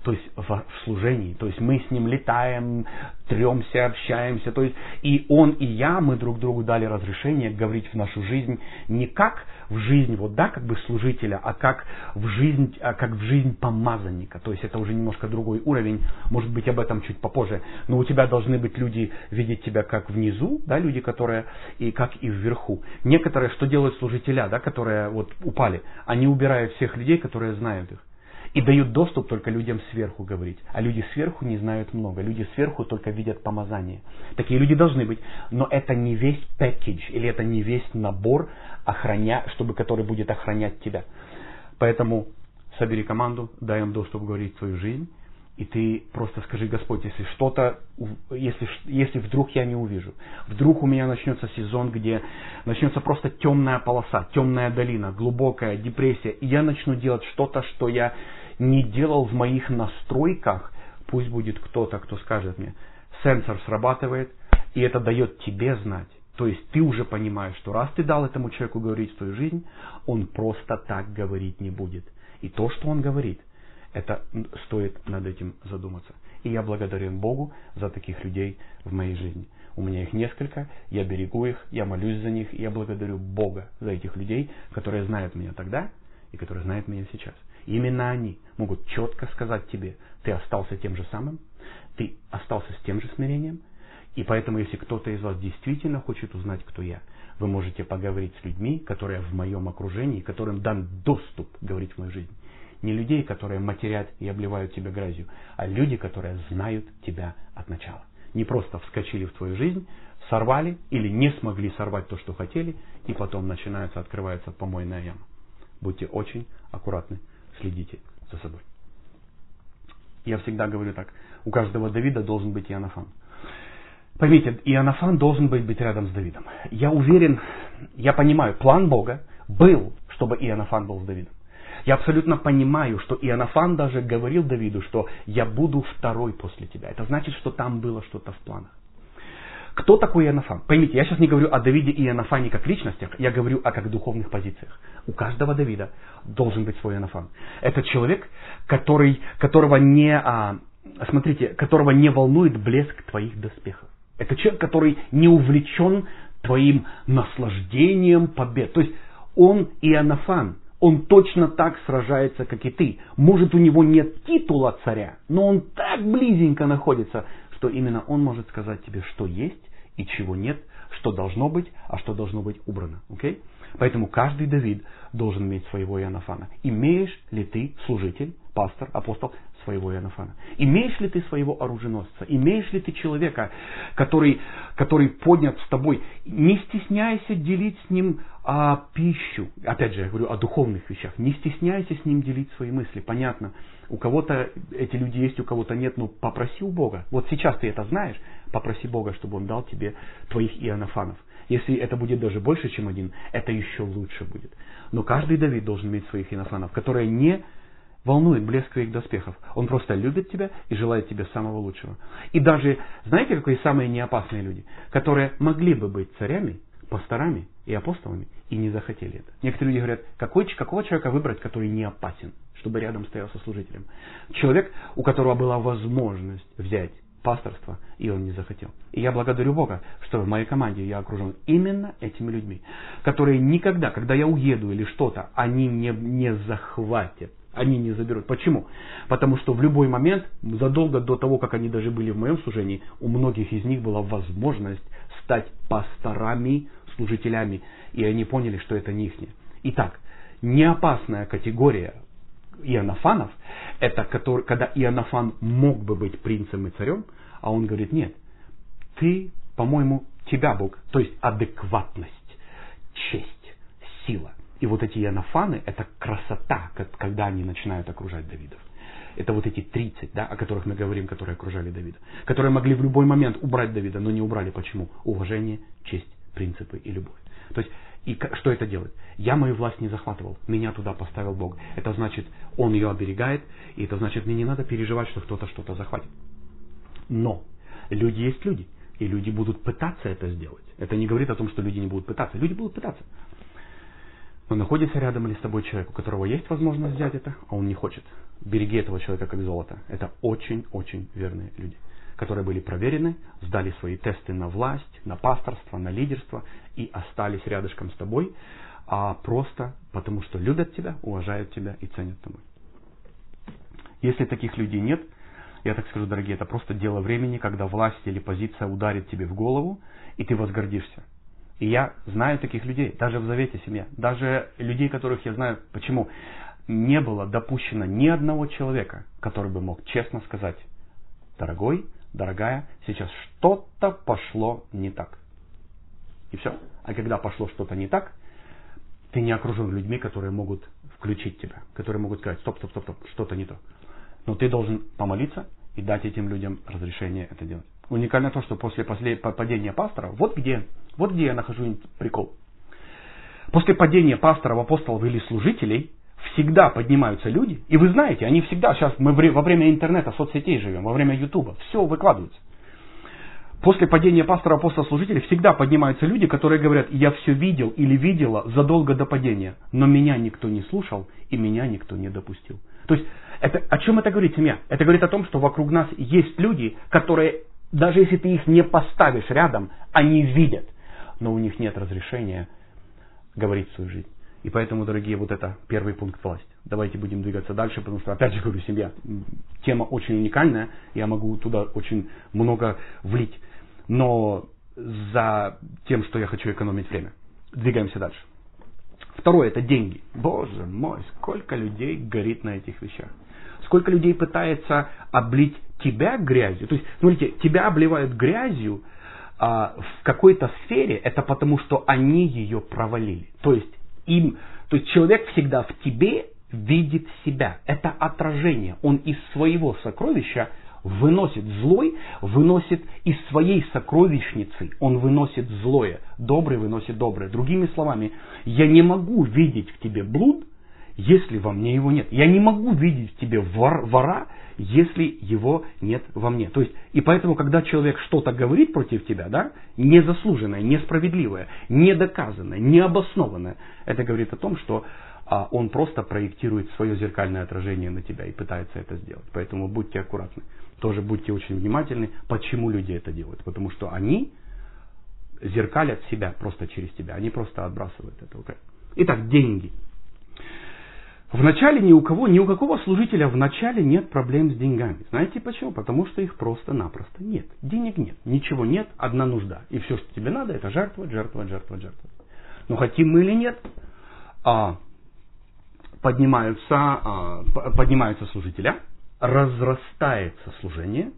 то есть в, в служении, то есть мы с ним летаем, тремся, общаемся, то есть и он, и я, мы друг другу дали разрешение говорить в нашу жизнь не как в жизнь, вот да, как бы служителя, а как в жизнь, а как в жизнь помазанника, то есть это уже немножко другой уровень, может быть об этом чуть попозже, но у тебя должны быть люди видеть тебя как внизу, да, люди, которые и как и вверху. Некоторые, что делают служителя, да, которые вот упали, они убирают всех людей, которые знают их. И дают доступ только людям сверху говорить. А люди сверху не знают много. Люди сверху только видят помазание. Такие люди должны быть. Но это не весь пакетч, или это не весь набор, охраня, чтобы, который будет охранять тебя. Поэтому собери команду, дай им доступ говорить в свою жизнь. И ты просто скажи: Господь, если что-то, если, если вдруг я не увижу, вдруг у меня начнется сезон, где начнется просто темная полоса, темная долина, глубокая депрессия, и я начну делать что-то, что я не делал в моих настройках, пусть будет кто-то, кто скажет мне. Сенсор срабатывает, и это дает тебе знать. То есть ты уже понимаешь, что раз ты дал этому человеку говорить в твою жизнь, он просто так говорить не будет. И то, что он говорит, это стоит над этим задуматься. И я благодарен Богу за таких людей в моей жизни. У меня их несколько, я берегу их, я молюсь за них, и я благодарю Бога за этих людей, которые знают меня тогда и которые знают меня сейчас. И именно они могут четко сказать тебе: ты остался тем же самым, ты остался с тем же смирением. И поэтому, если кто-то из вас действительно хочет узнать, кто я, вы можете поговорить с людьми, которые в моем окружении, которым дан доступ говорить в мою жизнь. Не людей, которые матерят и обливают тебя грязью, а люди, которые знают тебя от начала. Не просто вскочили в твою жизнь, сорвали или не смогли сорвать то, что хотели, и потом начинается, открывается помойная яма. Будьте очень аккуратны, следите за собой. Я всегда говорю так: у каждого Давида должен быть Иоаннафан. Поймите, Иоаннафан должен быть, быть рядом с Давидом. Я уверен, я понимаю, план Бога был, чтобы Иоаннафан был с Давидом. Я абсолютно понимаю, что Иоаннафан даже говорил Давиду, что я буду второй после тебя. Это значит, что там было что-то в планах. Кто такой Иоаннафан? Поймите, я сейчас не говорю о Давиде и Иоаннафане как личностях, я говорю о как духовных позициях. У каждого Давида должен быть свой Иоаннафан. Это человек, который, которого не, а, смотрите, которого не волнует блеск твоих доспехов. Это человек, который не увлечен твоим наслаждением побед. То есть он Иоаннафан. Он точно так сражается, как и ты. Может, у него нет титула царя, но он так близенько находится, что именно он может сказать тебе, что есть и чего нет, что должно быть, а что должно быть убрано. Okay? Поэтому каждый Давид должен иметь своего Иоаннафана. Имеешь ли ты, служитель, пастор, апостол, своего Иоаннафана? Имеешь ли ты своего оруженосца? Имеешь ли ты человека, который, который поднят с тобой? Не стесняйся делить с ним а, пищу. Опять же, я говорю о духовных вещах. Не стесняйся с ним делить свои мысли. Понятно, у кого-то эти люди есть, у кого-то нет, но попроси у Бога. Вот сейчас ты это знаешь, попроси Бога, чтобы Он дал тебе твоих Иоаннафанов. Если это будет даже больше, чем один, это еще лучше будет. Но каждый Давид должен иметь своих Иоаннафанов, которые не волнует блеск твоих доспехов. Он просто любит тебя и желает тебе самого лучшего. И даже, знаете, какие самые неопасные люди? Которые могли бы быть царями, пасторами и апостолами и не захотели это. Некоторые люди говорят: какой, какого человека выбрать, который не опасен, чтобы рядом стоял со служителем? Человек, у которого была возможность взять пасторство, и он не захотел. И я благодарю Бога, что в моей команде я окружен именно этими людьми, которые никогда, когда я уеду или что-то, они не, не захватят. Они не заберут. Почему? Потому что в любой момент, задолго до того, как они даже были в моем служении, у многих из них была возможность стать пасторами, служителями. И они поняли, что это не ихнее. Итак, неопасная категория Иоаннафанов, это который, когда Иоаннафан мог бы быть принцем и царем, а он говорит: нет, ты, по-моему, тебя Бог, то есть адекватность, честь, сила. И вот эти Иоаннафаны, это красота, когда они начинают окружать Давидов. Это вот эти тридцать, да, о которых мы говорим, которые окружали Давида. Которые могли в любой момент убрать Давида, но не убрали. Почему? Уважение, честь, принципы и любовь. То есть, и что это делает? Я мою власть не захватывал, меня туда поставил Бог. Это значит, Он ее оберегает, и это значит, мне не надо переживать, что кто-то что-то захватит. Но люди есть люди, и люди будут пытаться это сделать. Это не говорит о том, что люди не будут пытаться. Люди будут пытаться. Но находится рядом или с тобой человек, у которого есть возможность взять это, а он не хочет. береги этого человека как золото. Это очень-очень верные люди, которые были проверены, сдали свои тесты на власть, на пасторство, на лидерство и остались рядышком с тобой, а просто потому, что любят тебя, уважают тебя и ценят тобой. Если таких людей нет, я так скажу, дорогие, это просто дело времени, когда власть или позиция ударит тебе в голову, и ты возгордишься. И я знаю таких людей, даже в Завете семья, даже людей, которых я знаю. Почему? Не было допущено ни одного человека, который бы мог честно сказать: дорогой, дорогая, сейчас что-то пошло не так. И все. А когда пошло что-то не так, ты не окружен людьми, которые могут включить тебя, которые могут сказать: стоп, стоп, стоп, стоп, что-то не то. Но ты должен помолиться и дать этим людям разрешение это делать. Уникально то, что после падения пастора, вот где, вот где я нахожу прикол. После падения пасторов, апостолов или служителей всегда поднимаются люди, и вы знаете, они всегда, сейчас мы во время интернета, соцсетей живем, во время ютуба, все выкладывается. После падения пастора, апостола, служителей всегда поднимаются люди, которые говорят: я все видел или видела задолго до падения, но меня никто не слушал и меня никто не допустил. То есть, это, о чем это говорит, семья? Это говорит о том, что вокруг нас есть люди, которые, даже если ты их не поставишь рядом, они видят, но у них нет разрешения говорить свою жизнь. И поэтому, дорогие, вот это первый пункт — власть. Давайте будем двигаться дальше, потому что, опять же говорю, семья, тема очень уникальная, я могу туда очень много влить. Но за тем, что я хочу экономить время. Двигаемся дальше. Второе — это деньги. Боже мой, сколько людей горит на этих вещах. Сколько людей пытается облить тебя грязью. То есть, смотрите, тебя обливают грязью а, в какой-то сфере, это потому, что они ее провалили. То есть, им, то есть человек всегда в тебе видит себя. Это отражение. Он из своего сокровища выносит злой, выносит из своей сокровищницы, он выносит злое, добрый выносит доброе. Другими словами, я не могу видеть в тебе блуд, если во мне его нет. Я не могу видеть в тебе вор, вора, если его нет во мне. То есть, и поэтому, когда человек что-то говорит против тебя, да, незаслуженное, несправедливое, недоказанное, необоснованное, это говорит о том, что а, он просто проектирует свое зеркальное отражение на тебя и пытается это сделать. Поэтому будьте аккуратны. Тоже будьте очень внимательны, почему люди это делают. Потому что они зеркалят себя просто через тебя. Они просто отбрасывают это. Okay? Итак, деньги. Вначале ни у кого, ни у какого служителя вначале нет проблем с деньгами. Знаете почему? Потому что их просто-напросто нет. Денег нет. Ничего нет, одна нужда. И все, что тебе надо, это жертвовать, жертвовать, жертвовать, жертвовать. Но хотим мы или нет, а, поднимаются, а, поднимаются служителя, разрастается служение,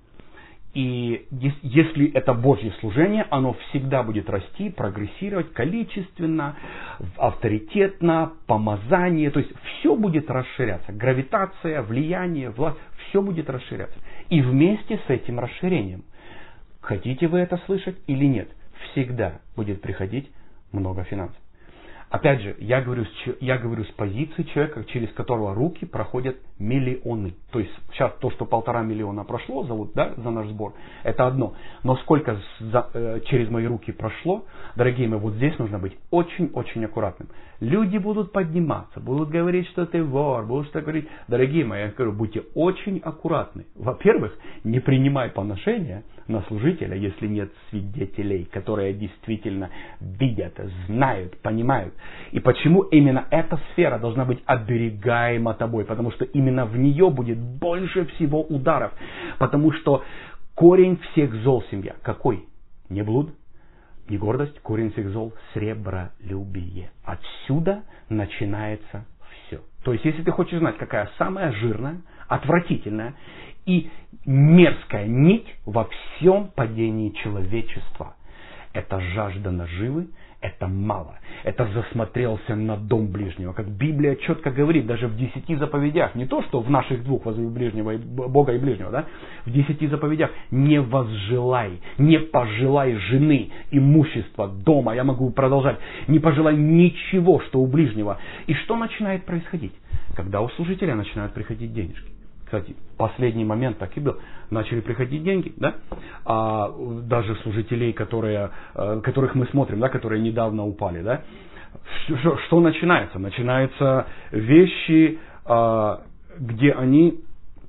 и если это Божье служение, оно всегда будет расти, прогрессировать количественно, авторитетно, помазание, то есть все будет расширяться, гравитация, влияние, власть, все будет расширяться. И вместе с этим расширением, хотите вы это слышать или нет, всегда будет приходить много финансов. Опять же, я говорю, я говорю с позиции человека, через которого руки проходят миллионы. То есть сейчас то, что полтора миллиона прошло за, вот, да, за наш сбор, это одно. Но сколько за, э, через мои руки прошло, дорогие мои, вот здесь нужно быть очень-очень аккуратным. Люди будут подниматься, будут говорить, что ты вор, будут что говорить. Дорогие мои, я говорю, будьте очень аккуратны. Во-первых, не принимай поношения на служителя, если нет свидетелей, которые действительно видят, знают, понимают. И почему именно эта сфера должна быть оберегаема тобой? Потому что именно в нее будет больше всего ударов. Потому что корень всех зол, семья, какой? Не блуд, не гордость, корень всех зол — сребролюбие. Отсюда начинается все. То есть, если ты хочешь знать, какая самая жирная, отвратительная и мерзкая нить во всем падении человечества, это жажда наживы, это мало. Это засмотрелся на дом ближнего. Как Библия четко говорит, даже в десяти заповедях, не то, что в наших двух, возлюби ближнего, Бога и ближнего, да, в десяти заповедях: не возжелай, не пожелай жены, имущества, дома, я могу продолжать, не пожелай ничего, что у ближнего. И что начинает происходить? Когда у служителя начинают приходить денежки. Кстати, последний момент так и был. Начали приходить деньги, да? А, даже служителей, которые, которых мы смотрим, да, которые недавно упали, да? Что, что начинается? Начинаются вещи, а, где они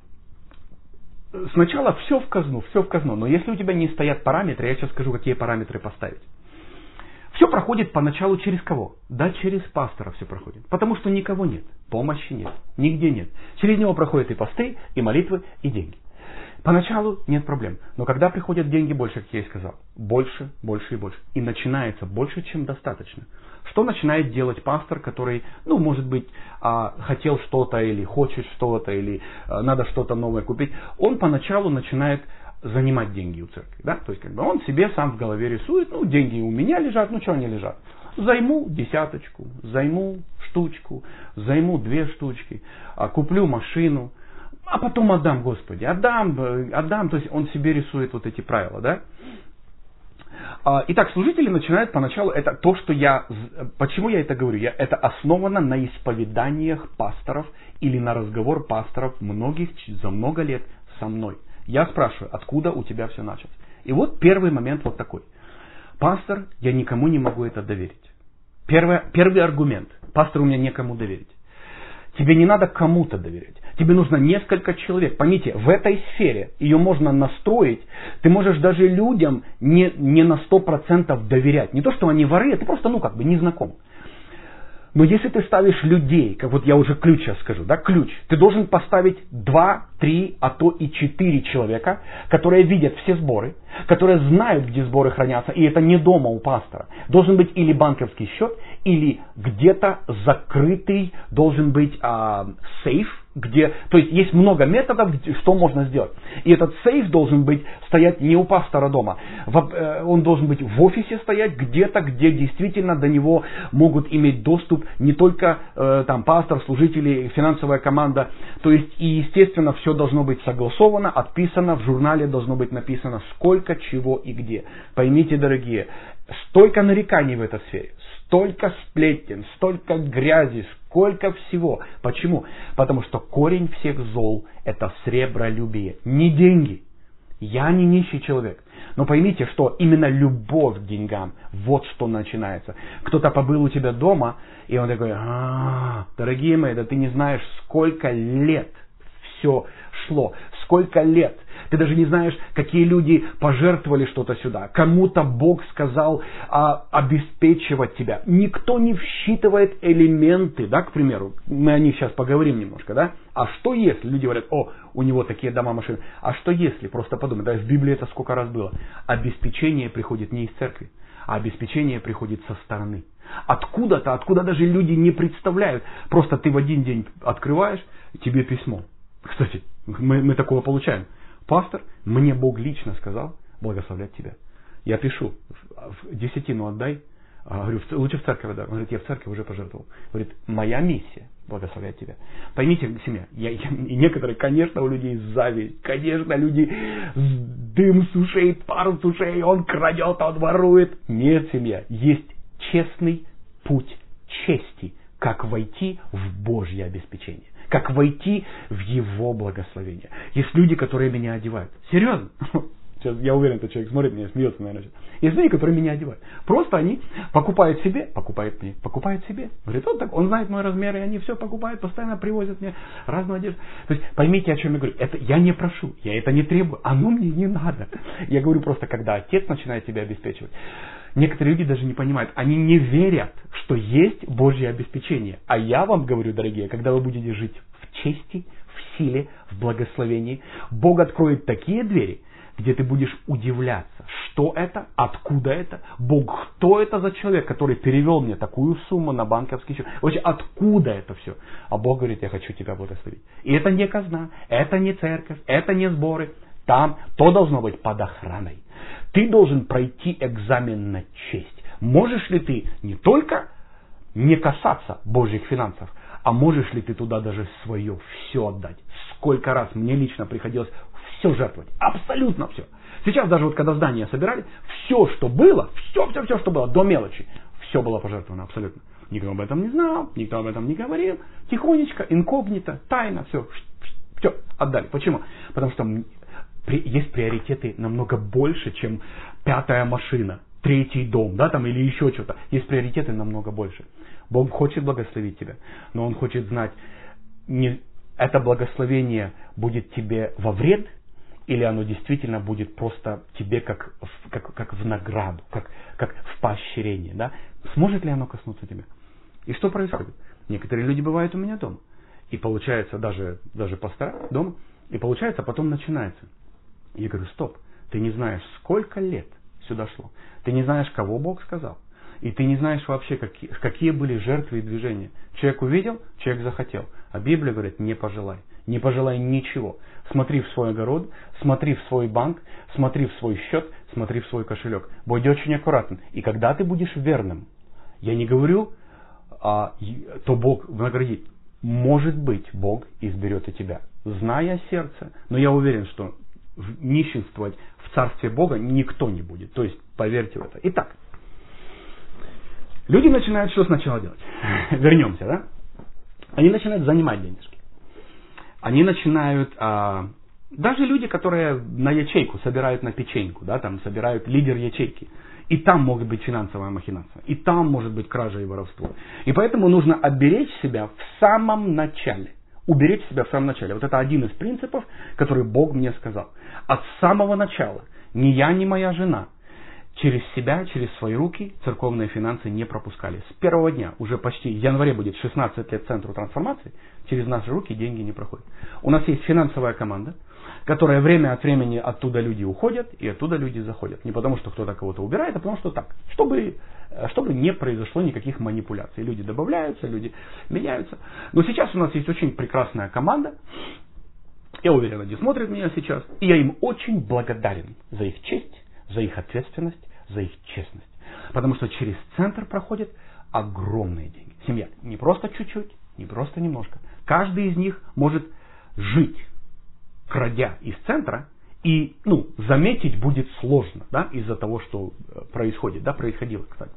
сначала все в казну, все в казну, но если у тебя не стоят параметры, я сейчас скажу, какие параметры поставить. Все проходит поначалу через кого? Да, через пастора все проходит. Потому что никого нет, помощи нет, нигде нет. Через него проходят и посты, и молитвы, и деньги. Поначалу нет проблем. Но когда приходят деньги больше, как я и сказал, больше, больше и больше. И начинается больше, чем достаточно. Что начинает делать пастор, который, ну, может быть, хотел что-то, или хочет что-то, или надо что-то новое купить? Он поначалу начинает занимать деньги у церкви. Да? То есть, как бы он себе сам в голове рисует, ну, деньги у меня лежат, ну, что они лежат? Займу десяточку, займу штучку, займу две штучки, куплю машину, а потом отдам, Господи, отдам, отдам. То есть он себе рисует вот эти правила, да? Итак, служители начинают поначалу, это то, что я, почему я это говорю? Я, это основано на исповеданиях пасторов или на разговор пасторов многих за много лет со мной. Я спрашиваю, откуда у тебя все началось? И вот первый момент вот такой. Пастор, я никому не могу это доверить. Первый, первый аргумент. Пастор, у меня некому доверить. Тебе не надо кому-то доверять. Тебе нужно несколько человек. Поймите, в этой сфере ее можно настроить. Ты можешь даже людям не, не на сто процентов доверять. Не то, что они воры, ты просто, ну, как бы не знаком. Но если ты ставишь людей, как вот я уже ключ сейчас скажу, да, ключ, ты должен поставить два, три, а то и четыре человека, которые видят все сборы, которые знают, где сборы хранятся, и это не дома у пастора. Должен быть или банковский счет, или где-то закрытый, должен быть а, сейф, где, то есть есть много методов, что можно сделать. И этот сейф должен быть стоять не у пастора дома, он должен быть в офисе стоять где-то, где действительно до него могут иметь доступ не только э, там пастор, служители, финансовая команда. То есть и естественно все должно быть согласовано, отписано, в журнале должно быть написано сколько, чего и где. Поймите, дорогие, столько нареканий в этой сфере, столько сплетен, столько грязи, сколько всего. Почему? Потому что корень всех зол – это сребролюбие, не деньги. Я не нищий человек. Но поймите, что именно любовь к деньгам, вот что начинается. Кто-то побыл у тебя дома, и он такой, а, дорогие мои, да ты не знаешь, сколько лет все шло, сколько лет. Ты даже не знаешь, какие люди пожертвовали что-то сюда. Кому-то Бог сказал а, обеспечивать тебя. Никто не всчитывает элементы, да, к примеру. Мы о них сейчас поговорим немножко, да. А что если, люди говорят, о, у него такие дома, машины. А что если, просто подумай, да, в Библии это сколько раз было. Обеспечение приходит не из церкви, а обеспечение приходит со стороны. Откуда-то, откуда даже люди не представляют. Просто ты в один день открываешь, тебе письмо. Кстати, мы, мы такого получаем. Пастор, мне Бог лично сказал благословлять тебя. Я пишу, в десятину отдай. Говорю, лучше в церковь отдай. Он говорит, я в церковь уже пожертвовал. Говорит, моя миссия благословлять тебя. Поймите, семья, я, я, и некоторые, конечно, у людей зависть. Конечно, люди дым с ушей, пар с ушей, он крадет, он ворует. Нет, семья, есть честный путь чести, как войти в Божье обеспечение. Как войти в Его благословение. Есть люди, которые меня одевают. Серьезно? Сейчас я уверен, этот человек смотрит меня, смеется, наверное. Есть люди, которые меня одевают. Просто они покупают себе, покупают мне, покупают себе. Говорит, он так, он знает мой размер, и они все покупают, постоянно привозят мне разную одежду. То есть поймите, о чем я говорю. Это я не прошу, я это не требую, оно мне не надо. Я говорю просто, когда отец начинает тебя обеспечивать. Некоторые люди даже не понимают, они не верят, что есть Божье обеспечение. А я вам говорю, дорогие, когда вы будете жить в чести, в силе, в благословении, Бог откроет такие двери, где ты будешь удивляться, что это, откуда это, Бог, кто это за человек, который перевел мне такую сумму на банковский счет, вообще откуда это все. А Бог говорит, я хочу тебя благословить. И это не казна, это не церковь, это не сборы, там то должно быть под охраной. Ты должен пройти экзамен на честь. Можешь ли ты не только не касаться Божьих финансов, а можешь ли ты туда даже свое все отдать? Сколько раз мне лично приходилось все жертвовать. Абсолютно все. Сейчас даже вот когда здание собирали, все, что было, все, все, все, что было, до мелочи, все было пожертвовано абсолютно. Никто об этом не знал, никто об этом не говорил. Тихонечко, инкогнито, тайно, все, все, отдали. Почему? Потому что есть приоритеты намного больше, чем пятая машина, третий дом, да, там, или еще что-то. Есть приоритеты намного больше. Бог хочет благословить тебя, но Он хочет знать, не, это благословение будет тебе во вред, или оно действительно будет просто тебе как, как, как в награду, как, как в поощрение. Да? Сможет ли оно коснуться тебя? И что происходит? Некоторые люди бывают у меня дома. И получается, даже, даже пастора дома, и получается, потом начинается. Я говорю, стоп, ты не знаешь, сколько лет сюда шло. Ты не знаешь, кого Бог сказал. И ты не знаешь вообще, какие, какие были жертвы и движения. Человек увидел, человек захотел. А Библия говорит, не пожелай. Не пожелай ничего. Смотри в свой огород, смотри в свой банк, смотри в свой счет, смотри в свой кошелек. Будь очень аккуратен. И когда ты будешь верным, я не говорю, а, то Бог наградит. Может быть, Бог изберет и тебя, зная сердце. Но я уверен, что нищенствовать в Царстве Бога никто не будет. То есть, поверьте в это. Итак, люди начинают что сначала делать? Вернемся, да? Они начинают занимать денежки. Они начинают... А, даже люди, которые на ячейку собирают на печеньку, да, там собирают лидер ячейки. И там может быть финансовая махинация. И там может быть кража и воровство. И поэтому нужно оберечь себя в самом начале. Уберечь себя в самом начале. Вот это один из принципов, который Бог мне сказал. От самого начала. Ни я, ни моя жена через себя, через свои руки церковные финансы не пропускали. С первого дня, уже почти в январе будет шестнадцать лет Центру трансформации, через наши руки деньги не проходят. У нас есть финансовая команда, которая время от времени оттуда люди уходят и оттуда люди заходят. Не потому, что кто-то кого-то убирает, а потому, что так. Чтобы, чтобы не произошло никаких манипуляций. Люди добавляются, люди меняются. Но сейчас у нас есть очень прекрасная команда. Я уверен, они смотрят меня сейчас. И я им очень благодарен за их честь, за их ответственность, за их честность. Потому что через центр проходят огромные деньги. Семья не просто чуть-чуть, не просто немножко. Каждый из них может жить, крадя из центра, и ну, заметить будет сложно, да, из-за того, что происходит, да, происходило, кстати.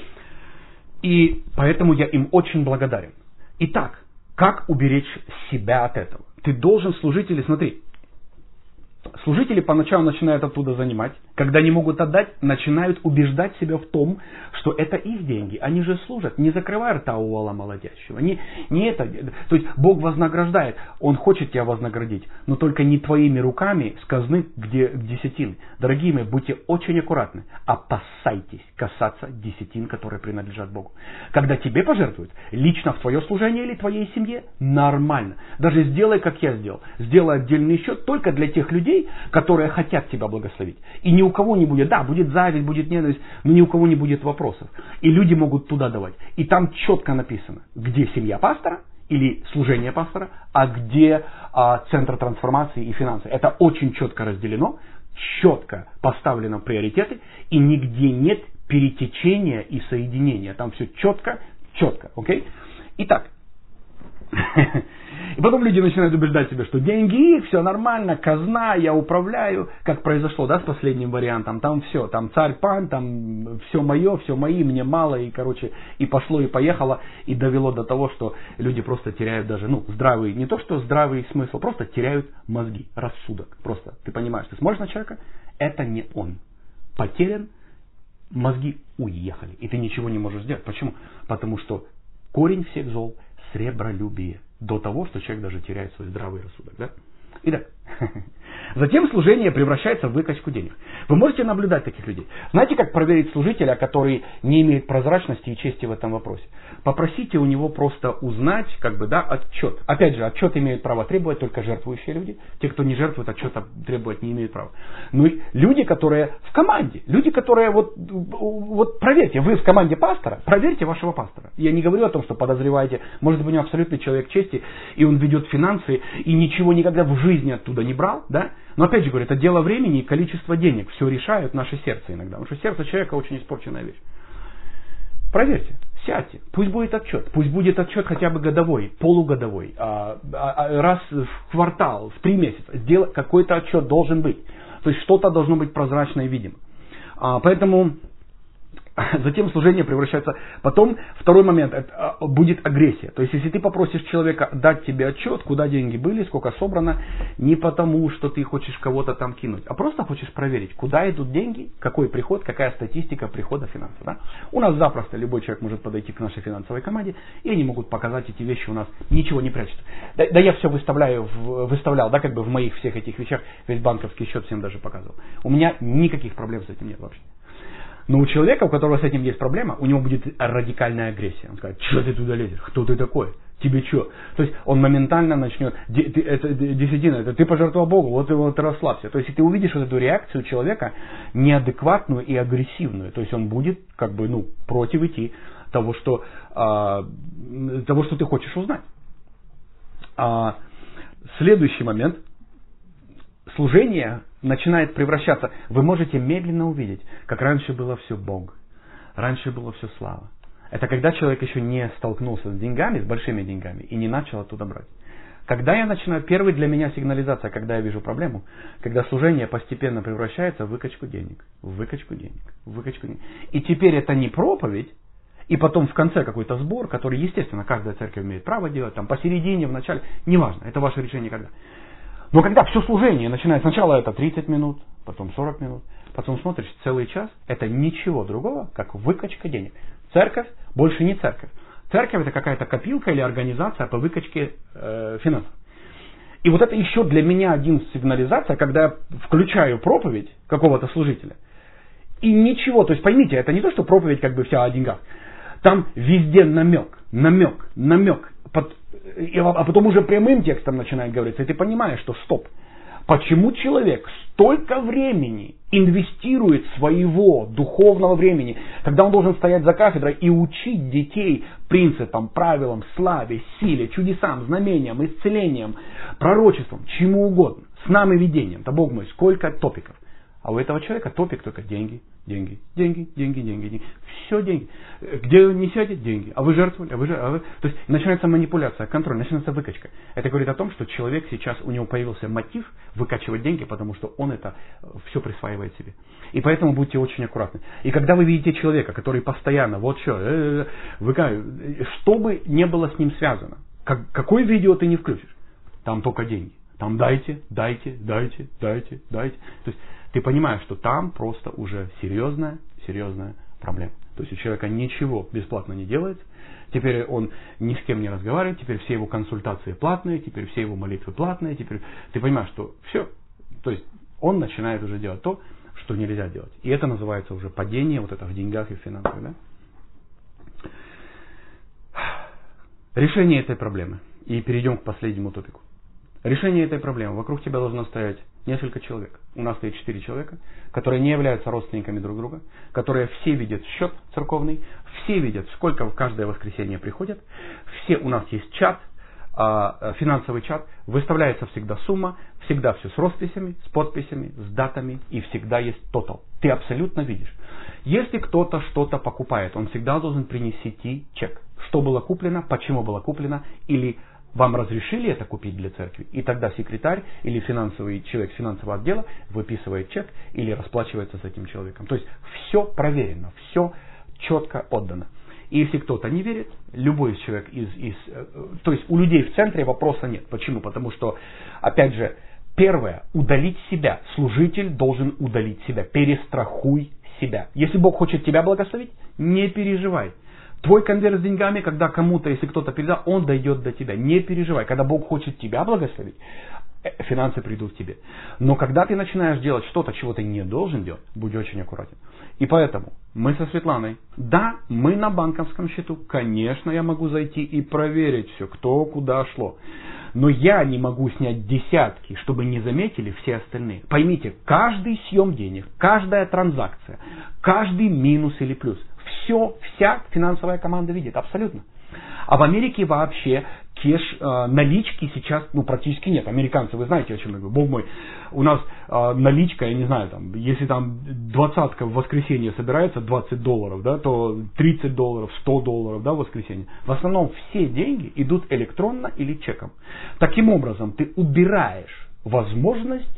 И поэтому я им очень благодарен. Итак, как уберечь себя от этого? Ты должен, служители, смотри, служители поначалу начинают оттуда занимать, когда не могут отдать, начинают убеждать себя в том, что это их деньги, они же служат, не закрывай рта у вала молодящего, не, не это, то есть Бог вознаграждает, Он хочет тебя вознаградить, но только не твоими руками с казны к десятин. Дорогие мои, будьте очень аккуратны, опасайтесь касаться десятин, которые принадлежат Богу. Когда тебе пожертвуют, лично в твое служение или твоей семье, нормально. Даже сделай, как я сделал, сделай отдельный счет только для тех людей, которые хотят тебя благословить. И ни у кого не будет, да, будет зависть, будет ненависть, но ни у кого не будет вопросов. И люди могут туда давать. И там четко написано, где семья пастора или служение пастора, а где а, центр трансформации и финансы. Это очень четко разделено, четко поставлено приоритеты, и нигде нет перетечения и соединения. Там все четко, четко, окей? Итак, и потом люди начинают убеждать себя, что деньги, все нормально, казна, я управляю, как произошло, да, с последним вариантом, там все, там царь пан, там все мое, все мои, мне мало, и, короче, и пошло, и поехало, и довело до того, что люди просто теряют даже, ну, здравый, не то, что здравый смысл, просто теряют мозги, рассудок, просто, ты понимаешь, ты смотришь на человека, это не он, потерян, мозги уехали, и ты ничего не можешь сделать, почему? Потому что корень всех зол — сребролюбие. До того, что человек даже теряет свой здравый рассудок. Да? Итак, затем служение превращается в выкачку денег. Вы можете наблюдать таких людей. Знаете, как проверить служителя, который не имеет прозрачности и чести в этом вопросе? Попросите у него просто узнать, как бы, да, отчет. Опять же, отчет имеют право требовать только жертвующие люди. Те, кто не жертвует, отчета требовать не имеют права. Ну и люди, которые в команде. Люди, которые, вот, вот проверьте, вы в команде пастора, проверьте вашего пастора. Я не говорю о том, что подозреваете, может быть, у него абсолютный человек чести, и он ведет финансы, и ничего никогда в жизни оттуда не брал, да? Но опять же говорю, это дело времени и количество денег. Все решают наше сердце иногда. Потому что сердце человека очень испорченная вещь. Проверьте, сядьте, пусть будет отчет. Пусть будет отчет хотя бы годовой, полугодовой, а, а, раз в квартал, в три месяца. Сделать, какой-то отчет должен быть. То есть что-то должно быть прозрачно и видимо. А, поэтому Затем служение превращается... Потом второй момент, это будет агрессия. То есть, если ты попросишь человека дать тебе отчет, куда деньги были, сколько собрано, не потому, что ты хочешь кого-то там кинуть, а просто хочешь проверить, куда идут деньги, какой приход, какая статистика прихода финансов. Да? У нас запросто любой человек может подойти к нашей финансовой команде, и они могут показать эти вещи, у нас ничего не прячется. Да, да я все выставляю, в, выставлял, да, как бы в моих всех этих вещах, весь банковский счет всем даже показывал. У меня никаких проблем с этим нет вообще. Но у человека, у которого с этим есть проблема, у него будет радикальная агрессия. Он скажет, что ты туда лезешь, кто ты такой, тебе что? То есть он моментально начнет, это десятина, это ты пожертвовал Богу, вот, вот ты расслабься. То есть ты увидишь вот эту реакцию человека неадекватную и агрессивную. То есть он будет как бы ну, против идти того, что, а, того, что ты хочешь узнать. А, следующий момент. Служение начинает превращаться. Вы можете медленно увидеть, как раньше было все Бог. Раньше было все слава. Это когда человек еще не столкнулся с деньгами, с большими деньгами, и не начал оттуда брать. Когда я начинаю, первый для меня сигнализация, когда я вижу проблему, когда служение постепенно превращается в выкачку денег, в выкачку денег, в выкачку денег. И теперь это не проповедь, и потом в конце какой-то сбор, который, естественно, каждая церковь имеет право делать, там посередине, в начале, неважно, это ваше решение когда. Но когда все служение начинает, сначала это тридцать минут, потом сорок минут, потом смотришь целый час, это ничего другого, как выкачка денег. Церковь больше не церковь. Церковь это какая-то копилка или организация по выкачке э, финансов. И вот это еще для меня один сигнализация, когда я включаю проповедь какого-то служителя. И ничего, то есть поймите, это не то, что проповедь как бы вся о деньгах. Там везде намек, намек, намек. Под, и, а потом уже прямым текстом начинает говориться, и ты понимаешь, что стоп. Почему человек столько времени инвестирует своего духовного времени, когда он должен стоять за кафедрой и учить детей принципам, правилам, славе, силе, чудесам, знамениям, исцелениям, пророчествам, чему угодно, снам и видениям. Да Бог мой, сколько топиков. А у этого человека топик только деньги, деньги, деньги, деньги, деньги, деньги. Все деньги. Где вы несете? Деньги. А вы жертвовали? А вы жертвовали? А вы... То есть начинается манипуляция, контроль, начинается выкачка. Это говорит о том, что человек сейчас, у него появился мотив выкачивать деньги, потому что он это все присваивает себе. И поэтому будьте очень аккуратны. И когда вы видите человека, который постоянно, вот что, что бы не было с ним связано, как, какое видео ты не включишь, там только деньги. Там дайте, дайте, дайте, дайте, дайте. То есть ты понимаешь, что там просто уже серьезная, серьезная проблема. То есть у человека ничего бесплатно не делается. Теперь он ни с кем не разговаривает. Теперь все его консультации платные. Теперь все его молитвы платные. Теперь ты понимаешь, что все. То есть он начинает уже делать то, что нельзя делать. И это называется уже падение вот это в деньгах и в финансах. Да? Решение этой проблемы. И перейдем к последнему топику. Решение этой проблемы. Вокруг тебя должно стоять несколько человек. У нас стоит четыре человека, которые не являются родственниками друг друга, которые все видят счет церковный, все видят, сколько в каждое воскресенье приходят, все у нас есть чат, финансовый чат, выставляется всегда сумма, всегда все с росписями, с подписями, с датами и всегда есть тотал. Ты абсолютно видишь. Если кто-то что-то покупает, он всегда должен принести чек. Что было куплено, почему было куплено или вам разрешили это купить для церкви, и тогда секретарь или финансовый человек финансового отдела выписывает чек или расплачивается с этим человеком. То есть все проверено, все четко отдано. И если кто-то не верит, любой из человек из, из... То есть у людей в центре вопроса нет. Почему? Потому что, опять же, первое, удалить себя. Служитель должен удалить себя. Перестрахуй себя. Если Бог хочет тебя благословить, не переживай. Твой конверт с деньгами, когда кому-то, если кто-то передал, он дойдет до тебя. Не переживай. Когда Бог хочет тебя благословить, финансы придут к тебе. Но когда ты начинаешь делать что-то, чего ты не должен делать, будь очень аккуратен. И поэтому мы со Светланой, да, мы на банковском счету, конечно, я могу зайти и проверить все, кто куда шло. Но я не могу снять десятки, чтобы не заметили все остальные. Поймите, каждый съем денег, каждая транзакция, каждый минус или плюс, все, вся финансовая команда видит, абсолютно. А в Америке вообще кеш, э, налички сейчас ну, практически нет. Американцы, вы знаете, о чем я говорю. Бог мой, у нас э, наличка, я не знаю, там, если там двадцатка в воскресенье собирается двадцать долларов, да, то тридцать долларов, сто долларов да, в воскресенье. В основном все деньги идут электронно или чеком. Таким образом, ты убираешь возможность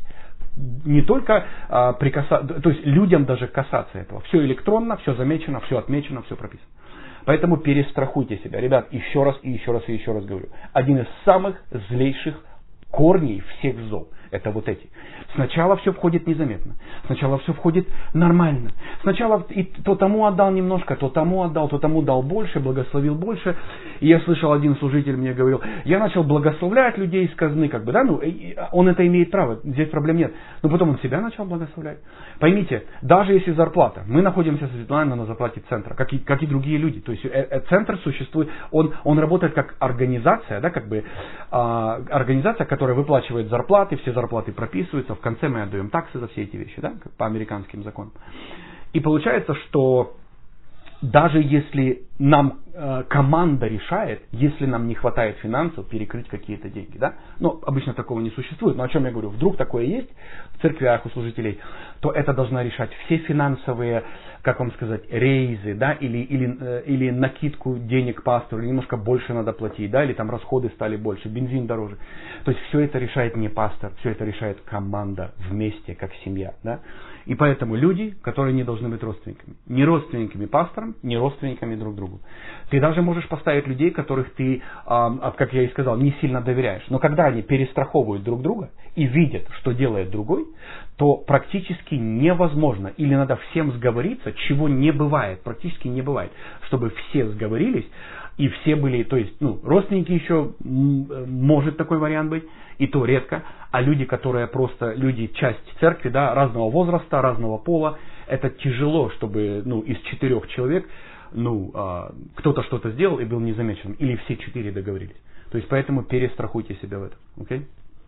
не только а, прикасаться, то есть людям даже касаться этого. Все электронно, все замечено, все отмечено, все прописано. Поэтому перестрахуйте себя. Ребят, еще раз и еще раз и еще раз говорю. Один из самых злейших корней всех зол — это вот эти. Сначала все входит незаметно. Сначала все входит нормально. Сначала и то тому отдал немножко, то тому отдал, то тому дал больше, благословил больше. И я слышал, один служитель мне говорил, я начал благословлять людей из казны, как бы, да, ну, он это имеет право, здесь проблем нет. Но потом он себя начал благословлять. Поймите, даже если зарплата, мы находимся с Светланой на зарплате центра, как и, как и другие люди. То есть э, э, центр существует, он, он работает как организация, да, как бы, э, организация, которая выплачивает зарплаты, все зарплаты прописываются, в конце мы отдаем таксы за все эти вещи, да, по американским законам. И получается, что даже если нам э, команда решает, если нам не хватает финансов, перекрыть какие-то деньги, да, но обычно такого не существует, но о чем я говорю, вдруг такое есть в церквях у служителей, то это должна решать все финансовые, как вам сказать, рейзы, да, или, или, э, или накидку денег пастору, или немножко больше надо платить, да, или там расходы стали больше, бензин дороже. То есть все это решает не пастор, все это решает команда вместе, как семья, да. И поэтому люди, которые не должны быть родственниками. Не родственниками пасторам, не родственниками друг другу. Ты даже можешь поставить людей, которых ты, как я и сказал, не сильно доверяешь. Но когда они перестраховывают друг друга и видят, что делает другой, то практически невозможно, или надо всем сговориться, чего не бывает, практически не бывает, чтобы все сговорились, и все были, то есть, ну, родственники еще, может такой вариант быть, и то редко, а люди, которые просто, люди, часть церкви, да, разного возраста, разного пола, это тяжело, чтобы, ну, из четырех человек, ну, а, кто-то что-то сделал и был незамеченным, или все четыре договорились. То есть, поэтому перестрахуйте себя в этом, окей?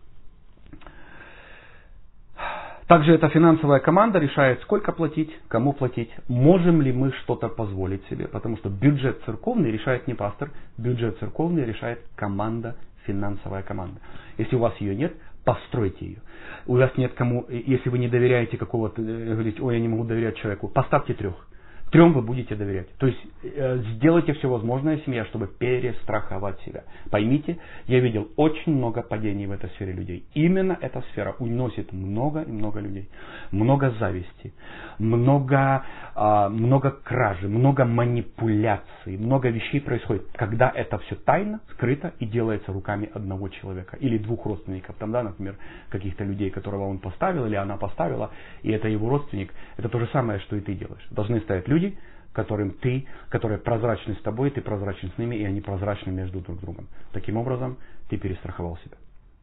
Также эта финансовая команда решает, сколько платить, кому платить, можем ли мы что-то позволить себе. Потому что бюджет церковный решает не пастор, бюджет церковный решает команда, финансовая команда. Если у вас ее нет, постройте ее. У вас нет кому, если вы не доверяете какого-то, говорите, ой, я не могу доверять человеку, поставьте трех. Трем вы будете доверять. То есть э, сделайте все возможное, семья, чтобы перестраховать себя. Поймите, я видел очень много падений в этой сфере людей. Именно эта сфера уносит много и много людей. Много зависти, много, э, много кражи, много манипуляций, много вещей происходит, когда это все тайно, скрыто и делается руками одного человека. Или двух родственников. Там, да, например, каких-то людей, которого он поставил или она поставила, и это его родственник. Это то же самое, что и ты делаешь. Должны стоять люди, которым ты, которые прозрачны с тобой, ты прозрачен с ними, и они прозрачны между друг другом. Таким образом, ты перестраховал себя.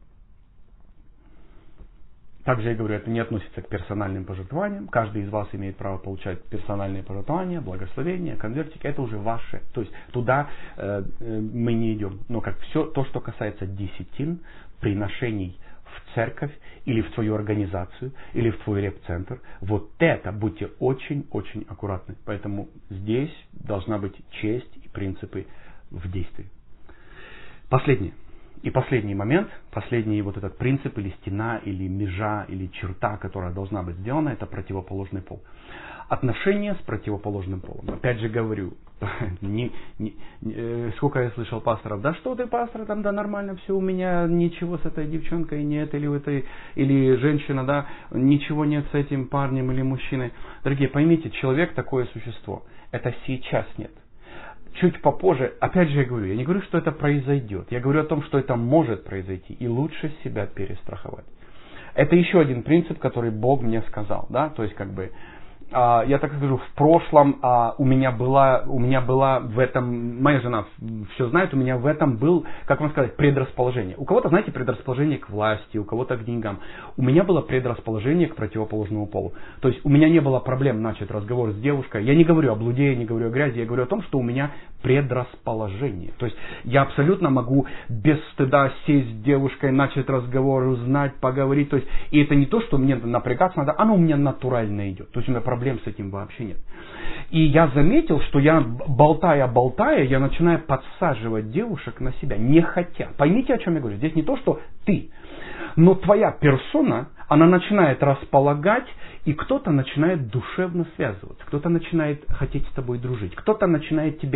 Также я говорю, это не относится к персональным пожертвованиям. Каждый из вас имеет право получать персональные пожертвования, благословения, конвертики. Это уже ваше. То есть туда э, э, мы не идем. Но как все то, что касается десятин, приношений в церковь или в твою организацию, или в твой реп-центр. Вот это будьте очень-очень аккуратны. Поэтому здесь должна быть честь и принципы в действии. Последнее. И последний момент, последний вот этот принцип или стена, или межа, или черта, которая должна быть сделана, это противоположный пол. Отношения с противоположным полом. Опять же говорю, не, не, не, сколько я слышал пасторов, да что ты, пастор, там, да нормально все, у меня ничего с этой девчонкой нет, или, этой, или женщина, да, ничего нет с этим парнем или мужчиной. Дорогие, поймите, человек такое существо, это сейчас нет. Чуть попозже, опять же я говорю, я не говорю, что это произойдет, я говорю о том, что это может произойти, и лучше себя перестраховать. Это еще один принцип, который Бог мне сказал, да, то есть как бы, я так скажу, в прошлом а, у меня была, у меня была в этом, моя жена все знает, у меня в этом был, как вам сказать, предрасположение. У кого-то, знаете, предрасположение к власти, у кого-то к деньгам. У меня было предрасположение к противоположному полу. То есть у меня не было проблем начать разговор с девушкой. Я не говорю о блуде, я не говорю о грязи, я говорю о том, что у меня предрасположение. То есть я абсолютно могу без стыда сесть с девушкой, начать разговор, узнать, поговорить. То есть, и это не то, что мне напрягаться надо, оно у меня натурально идет. То есть у меня проблем с этим вообще нет. И я заметил, что я, болтая-болтая, я начинаю подсаживать девушек на себя, не хотя. Поймите, о чем я говорю. Здесь не то, что ты, но твоя персона, она начинает располагать, и кто-то начинает душевно связываться, кто-то начинает хотеть с тобой дружить, кто-то начинает тебе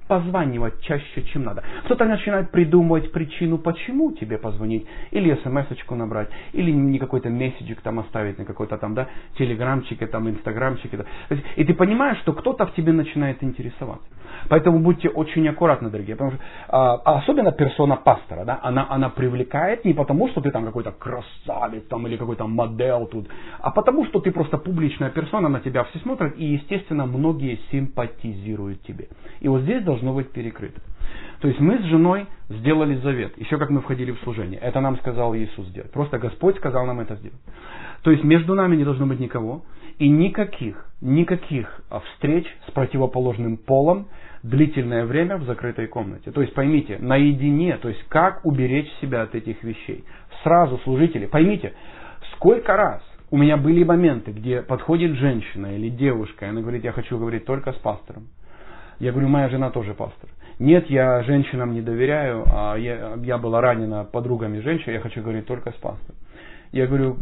позванивать чаще, чем надо. Кто-то начинает придумывать причину, почему тебе позвонить, или смс-очку набрать, или не какой-то месседжик там оставить на какой-то там, да, телеграмчике, там, инстаграмчике. Да. И ты понимаешь, что кто-то в тебе начинает интересоваться. Поэтому будьте очень аккуратны, дорогие, потому что а, особенно персона пастора, да, она, она привлекает не потому, что ты там какой-то красавец там, или какой-то модель тут, а потому, что ты просто публичная персона, на тебя все смотрят, и, естественно, многие симпатизируют тебе. И вот здесь должно быть перекрыто. То есть мы с женой сделали завет, еще как мы входили в служение. Это нам сказал Иисус сделать. Просто Господь сказал нам это сделать. То есть между нами не должно быть никого, и никаких, никаких встреч с противоположным полом длительное время в закрытой комнате. То есть поймите, наедине, то есть как уберечь себя от этих вещей. Сразу, служители, поймите, сколько раз у меня были моменты, где подходит женщина или девушка, и она говорит, я хочу говорить только с пастором. Я говорю, моя жена тоже пастор. Нет, я женщинам не доверяю, а я, я была ранена подругами женщин, я хочу говорить только с пастором. Я говорю,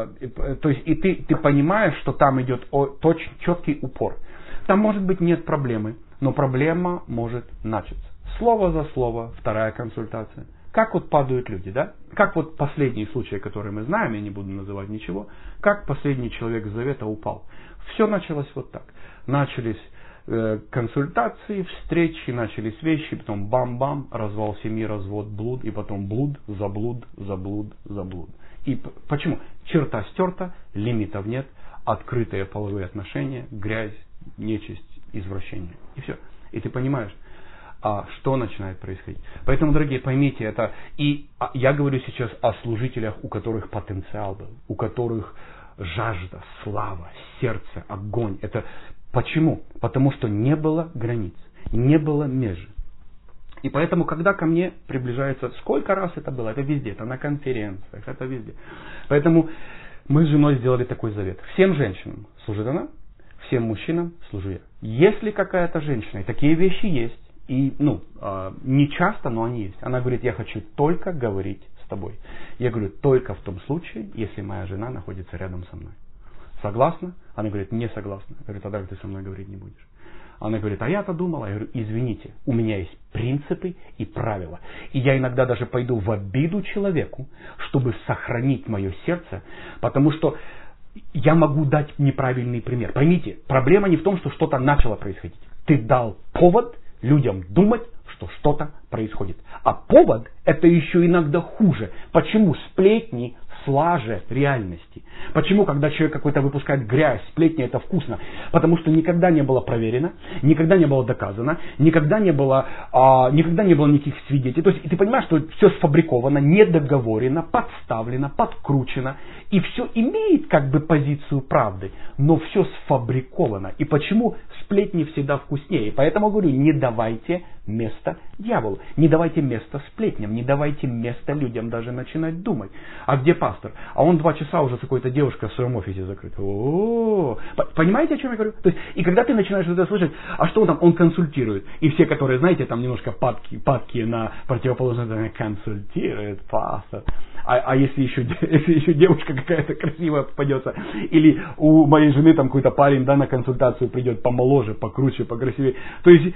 э, то есть и ты, ты понимаешь, что там идет о, точ, четкий упор. Там может быть нет проблемы, но проблема может начаться. Слово за слово, вторая консультация. Как вот падают люди, да? Как вот последний случай, который мы знаем, я не буду называть ничего, как последний человек Завета упал. Все началось вот так. Начались э, консультации, встречи, начались вещи, потом бам-бам, развал семьи, развод, блуд, и потом блуд, заблуд, заблуд, заблуд. И почему? Черта стерта, лимитов нет, открытые половые отношения, грязь, нечисть, извращение. И все. И ты понимаешь, а что начинает происходить. Поэтому, дорогие, поймите это. И я говорю сейчас о служителях, у которых потенциал был, у которых жажда, слава, сердце, огонь. Это почему? Потому что не было границ, не было межи. И поэтому, когда ко мне приближается, сколько раз это было, это везде, это на конференциях, это везде. Поэтому мы с женой сделали такой завет. Всем женщинам служит она, всем мужчинам служу я. Если какая-то женщина, и такие вещи есть, и ну, не часто, но они есть, она говорит, я хочу только говорить с тобой. Я говорю, только в том случае, если моя жена находится рядом со мной. Согласна? Она говорит, не согласна. Я говорю, тогда ты со мной говорить не будешь. Она говорит, а я-то думала. Я говорю, извините, у меня есть принципы и правила. И я иногда даже пойду в обиду человеку, чтобы сохранить мое сердце, потому что я могу дать неправильный пример. Поймите, проблема не в том, что что-то начало происходить. Ты дал повод людям думать, что что-то происходит. А повод это еще иногда хуже. Почему сплетни слаже реальности? Почему, когда человек какой-то выпускает грязь, сплетни, это вкусно? Потому что никогда не было проверено, никогда не было доказано, никогда не было, а, никогда не было никаких свидетелей. То есть ты понимаешь, что все сфабриковано, недоговорено, подставлено, подкручено. И все имеет как бы позицию правды, но все сфабриковано. И почему сплетни всегда вкуснее? Поэтому говорю, не давайте место дьяволу, не давайте место сплетням, не давайте место людям даже начинать думать. А где пастор? А он два часа уже с какой-то девушкой в своем офисе закрыт. О-о-о. Понимаете, о чем я говорю? То есть, и когда ты начинаешь это слышать, а что он там? Он консультирует. И все, которые, знаете, там немножко падки, падки на противоположное, консультирует пастор. А, а если, еще, если еще девушка какая-то красивая попадется, или у моей жены там какой-то парень, да, на консультацию придет помоложе, покруче, покрасивее, то есть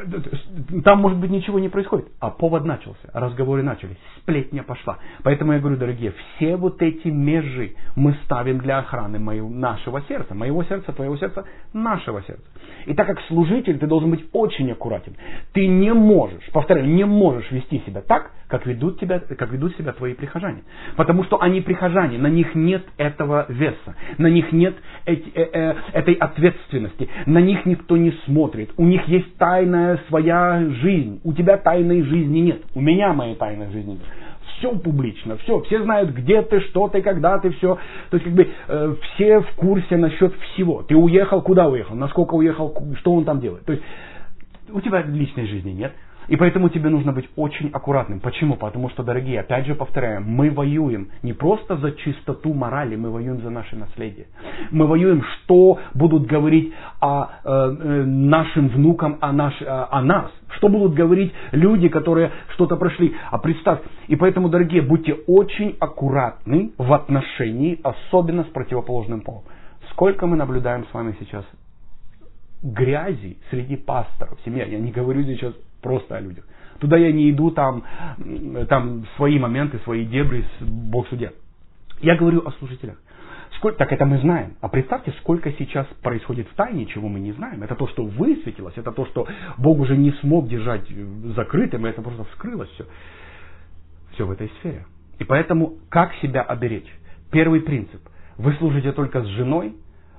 там может быть ничего не происходит, а повод начался, разговоры начались, сплетня пошла. Поэтому я говорю, дорогие, все вот эти межи мы ставим для охраны моего, нашего сердца, моего сердца, твоего сердца, нашего сердца. И так как служитель, ты должен быть очень аккуратен. Ты не можешь, повторяю, не можешь вести себя так, как ведут, тебя, как ведут себя твои прихожане. Потому что они прихожане, на них нет этого веса, на них нет эти, э, э, этой ответственности, на них никто не смотрит, у них есть тайная своя жизнь, у тебя тайной жизни нет, у меня моей тайной жизни нет. Все публично, все, все знают, где ты, что ты, когда ты, все. То есть, как бы, э, все в курсе насчет всего. Ты уехал, куда уехал, насколько уехал, что он там делает. То есть, у тебя личной жизни нет. И поэтому тебе нужно быть очень аккуратным. Почему? Потому что, дорогие, опять же повторяем, мы воюем не просто за чистоту морали, мы воюем за наше наследие. Мы воюем, что будут говорить о э, нашим внукам, о, наш, о, о нас. Что будут говорить люди, которые что-то прошли. А представь, и поэтому, дорогие, будьте очень аккуратны в отношении, особенно с противоположным полом. Сколько мы наблюдаем с вами сейчас грязи среди пасторов, семья. Я не говорю сейчас просто о людях. Туда я не иду, там, там свои моменты, свои дебри, Бог судья. Я говорю о служителях. Сколько, так это мы знаем. А представьте, сколько сейчас происходит в тайне, чего мы не знаем. Это то, что высветилось, это то, что Бог уже не смог держать закрытым, это просто вскрылось все. Все в этой сфере. И поэтому, как себя оберечь? Первый принцип. Вы служите только с женой,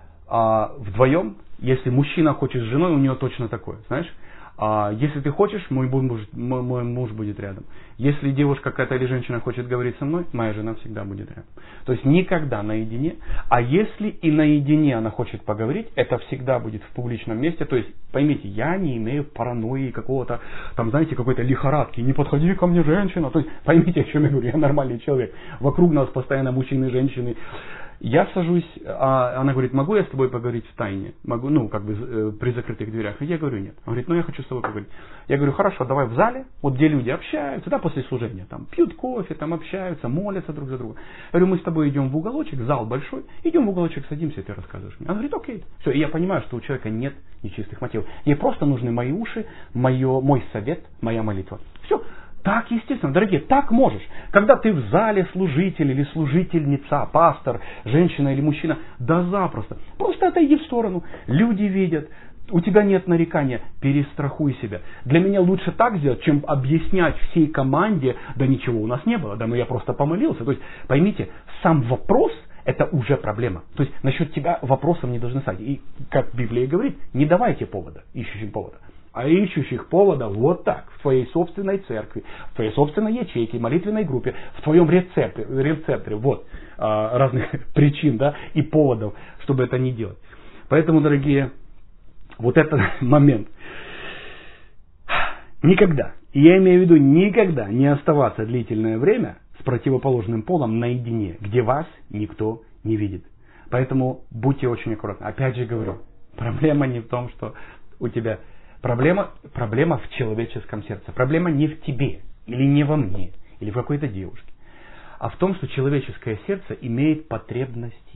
а вдвоем. Если мужчина хочет с женой, у нее точно такое, знаешь. А если ты хочешь, мой муж, мой, мой муж будет рядом. Если девушка какая-то или женщина хочет говорить со мной, моя жена всегда будет рядом. То есть никогда наедине. А если и наедине она хочет поговорить, это всегда будет в публичном месте. То есть поймите, я не имею паранойи какого-то, там знаете, какой-то лихорадки. Не подходи ко мне, женщина. То есть поймите, о чем я говорю. Я нормальный человек. Вокруг нас постоянно мужчины и женщины. Я сажусь, а она говорит, могу я с тобой поговорить в тайне? Могу, ну, как бы э, при закрытых дверях. И я говорю, нет. Она говорит, ну я хочу с тобой поговорить. Я говорю, хорошо, давай в зале, вот где люди общаются, да, после служения, там, пьют кофе, там общаются, молятся друг за друга. Я говорю, мы с тобой идем в уголочек, зал большой, идем в уголочек, садимся, и ты рассказываешь мне. Она говорит, окей. Все, и я понимаю, что у человека нет нечистых мотивов. Ей просто нужны мои уши, мое, мой совет, моя молитва. Все. Так, естественно, дорогие, так можешь. Когда ты в зале служитель или служительница, пастор, женщина или мужчина, да запросто. Просто отойди в сторону. Люди видят, у тебя нет нарекания, перестрахуй себя. Для меня лучше так сделать, чем объяснять всей команде, да ничего у нас не было, да ну я просто помолился. То есть, поймите, сам вопрос это уже проблема. То есть, насчет тебя вопросом не должны стать. И, как Библия говорит, не давайте повода, ищущим повода. А ищущих повода вот так, в твоей собственной церкви, в твоей собственной ячейке, молитвенной группе, в твоем рецепторе, рецепторе вот, а, разных причин, да, и поводов, чтобы это не делать. Поэтому, дорогие, вот этот момент. Никогда, и я имею в виду никогда не оставаться длительное время с противоположным полом наедине, где вас никто не видит. Поэтому будьте очень аккуратны. Опять же говорю, проблема не в том, что у тебя... Проблема, проблема в человеческом сердце. Проблема не в тебе, или не во мне, или в какой-то девушке. А в том, что человеческое сердце имеет потребности.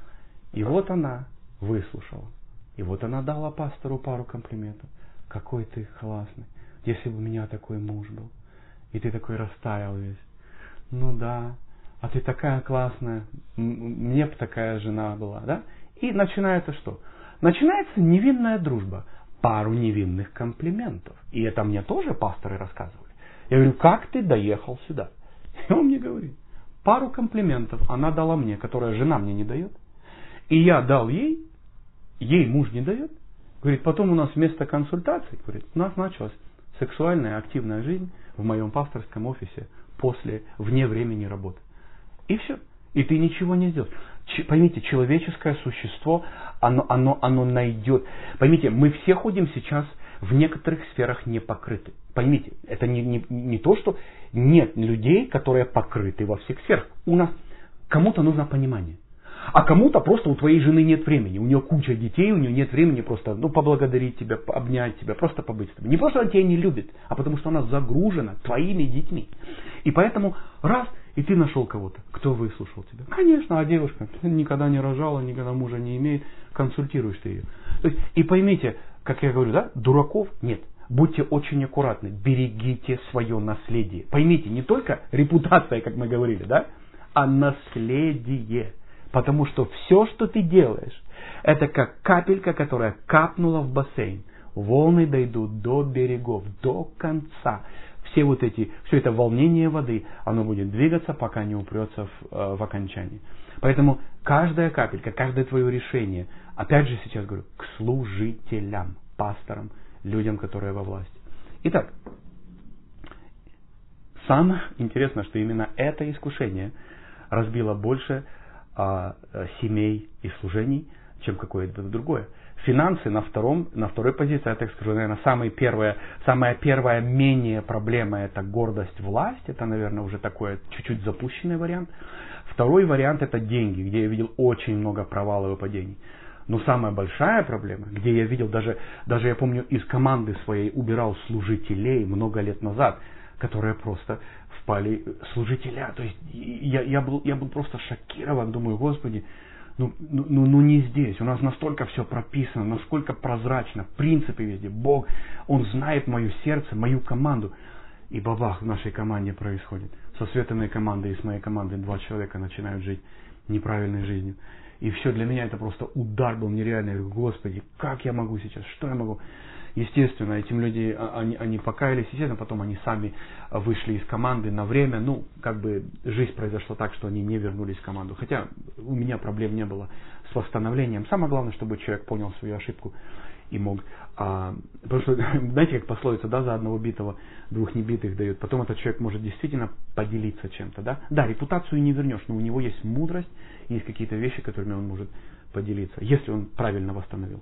И вот она выслушала. И вот она дала пастору пару комплиментов. Какой ты классный. Если бы у меня такой муж был. И ты такой растаял весь. Ну да. А ты такая классная. Мне бы такая жена была, да? И начинается что? Начинается невинная дружба. Пару невинных комплиментов. И это мне тоже пасторы рассказывали. Я говорю, как ты доехал сюда? И он мне говорит, пару комплиментов она дала мне, которая жена мне не дает. И я дал ей, ей муж не дает. Говорит, потом у нас вместо консультаций, говорит, у нас началась сексуальная активная жизнь в моем пасторском офисе после, вне времени работы. И все. И ты ничего не сделаешь. Поймите, человеческое существо, оно, оно, оно найдет. Поймите, мы все ходим сейчас в некоторых сферах не покрыты. Поймите, это не, не, не то, что нет людей, которые покрыты во всех сферах. У нас кому-то нужно понимание. А кому-то просто у твоей жены нет времени. У нее куча детей, у нее нет времени просто ну, поблагодарить тебя, обнять тебя, просто побыть с тобой. Не просто она тебя не любит, а потому что она загружена твоими детьми. И поэтому раз, и ты нашел кого-то, кто выслушал тебя. Конечно, а девушка никогда не рожала, никогда мужа не имеет, консультируешь ты ее. То есть, и поймите, как я говорю, да, дураков нет. Будьте очень аккуратны, берегите свое наследие. Поймите, не только репутация, как мы говорили, да, а наследие. Потому что все, что ты делаешь, это как капелька, которая капнула в бассейн. Волны дойдут до берегов, до конца. Все вот эти, все это волнение воды, оно будет двигаться, пока не упрется в, в окончании. Поэтому каждая капелька, каждое твое решение, опять же сейчас говорю, к служителям, пасторам, людям, которые во власти. Итак, самое интересное, что именно это искушение разбило больше а, семей и служений, чем какое-то другое. Финансы на, втором, на второй позиции, я так скажу, наверное, самая первая, самая первая менее проблема это гордость, власть. Это, наверное, уже такой чуть-чуть запущенный вариант. Второй вариант это деньги, где я видел очень много провалов и падений. Но самая большая проблема, где я видел, даже, даже я помню, из команды своей убирал служителей много лет назад, которые просто впали служителя. То есть я, я, был, я был просто шокирован, думаю, Господи, Ну, ну, ну, ну не здесь. У нас настолько все прописано, насколько прозрачно, в принципе везде. Бог, Он знает мое сердце, мою команду. И бабах в нашей команде происходит. Со Светиной командой и с моей командой два человека начинают жить неправильной жизнью. И все, для меня это просто удар был нереальный. Я говорю, Господи, как я могу сейчас, что я могу? Естественно, этим люди, они, они покаялись, естественно, потом они сами вышли из команды на время. Ну, как бы жизнь произошла так, что они не вернулись в команду. Хотя у меня проблем не было с восстановлением. Самое главное, чтобы человек понял свою ошибку и мог... А, потому что, знаете, как пословица, да, за одного битого двух небитых дают. Потом этот человек может действительно поделиться чем-то, да. Да, репутацию не вернешь, но у него есть мудрость, есть какие-то вещи, которыми он может поделиться, если он правильно восстановился.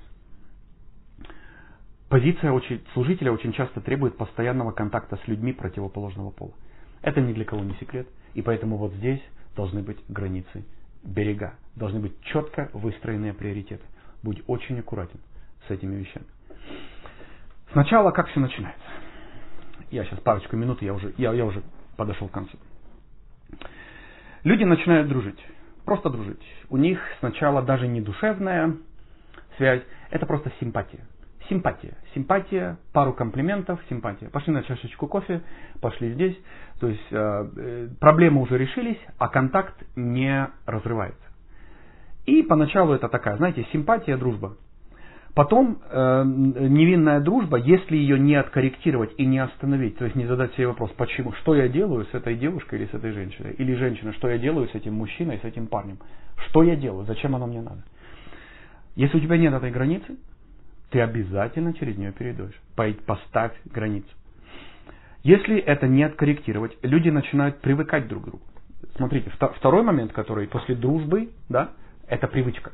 Позиция очень, служителя очень часто требует постоянного контакта с людьми противоположного пола. Это ни для кого не секрет. И поэтому вот здесь должны быть границы, берега. Должны быть четко выстроенные приоритеты. Будь очень аккуратен с этими вещами. Сначала как все начинается? Я сейчас парочку минут, я уже, я, я уже подошел к концу. Люди начинают дружить. Просто дружить. У них сначала даже не душевная связь, это просто симпатия. Симпатия. Симпатия, пару комплиментов, симпатия. Пошли на чашечку кофе, пошли здесь. То есть э, проблемы уже решились, а контакт не разрывается. И поначалу это такая, знаете, симпатия, дружба. Потом э, невинная дружба, если ее не откорректировать и не остановить, то есть не задать себе вопрос, почему, что я делаю с этой девушкой или с этой женщиной, или женщина, что я делаю с этим мужчиной, с этим парнем, что я делаю, зачем оно мне надо. Если у тебя нет этой границы, ты обязательно через нее перейдешь. Поставь границу. Если это не откорректировать, люди начинают привыкать друг к другу. Смотрите, второй момент, который после дружбы, да, это привычка.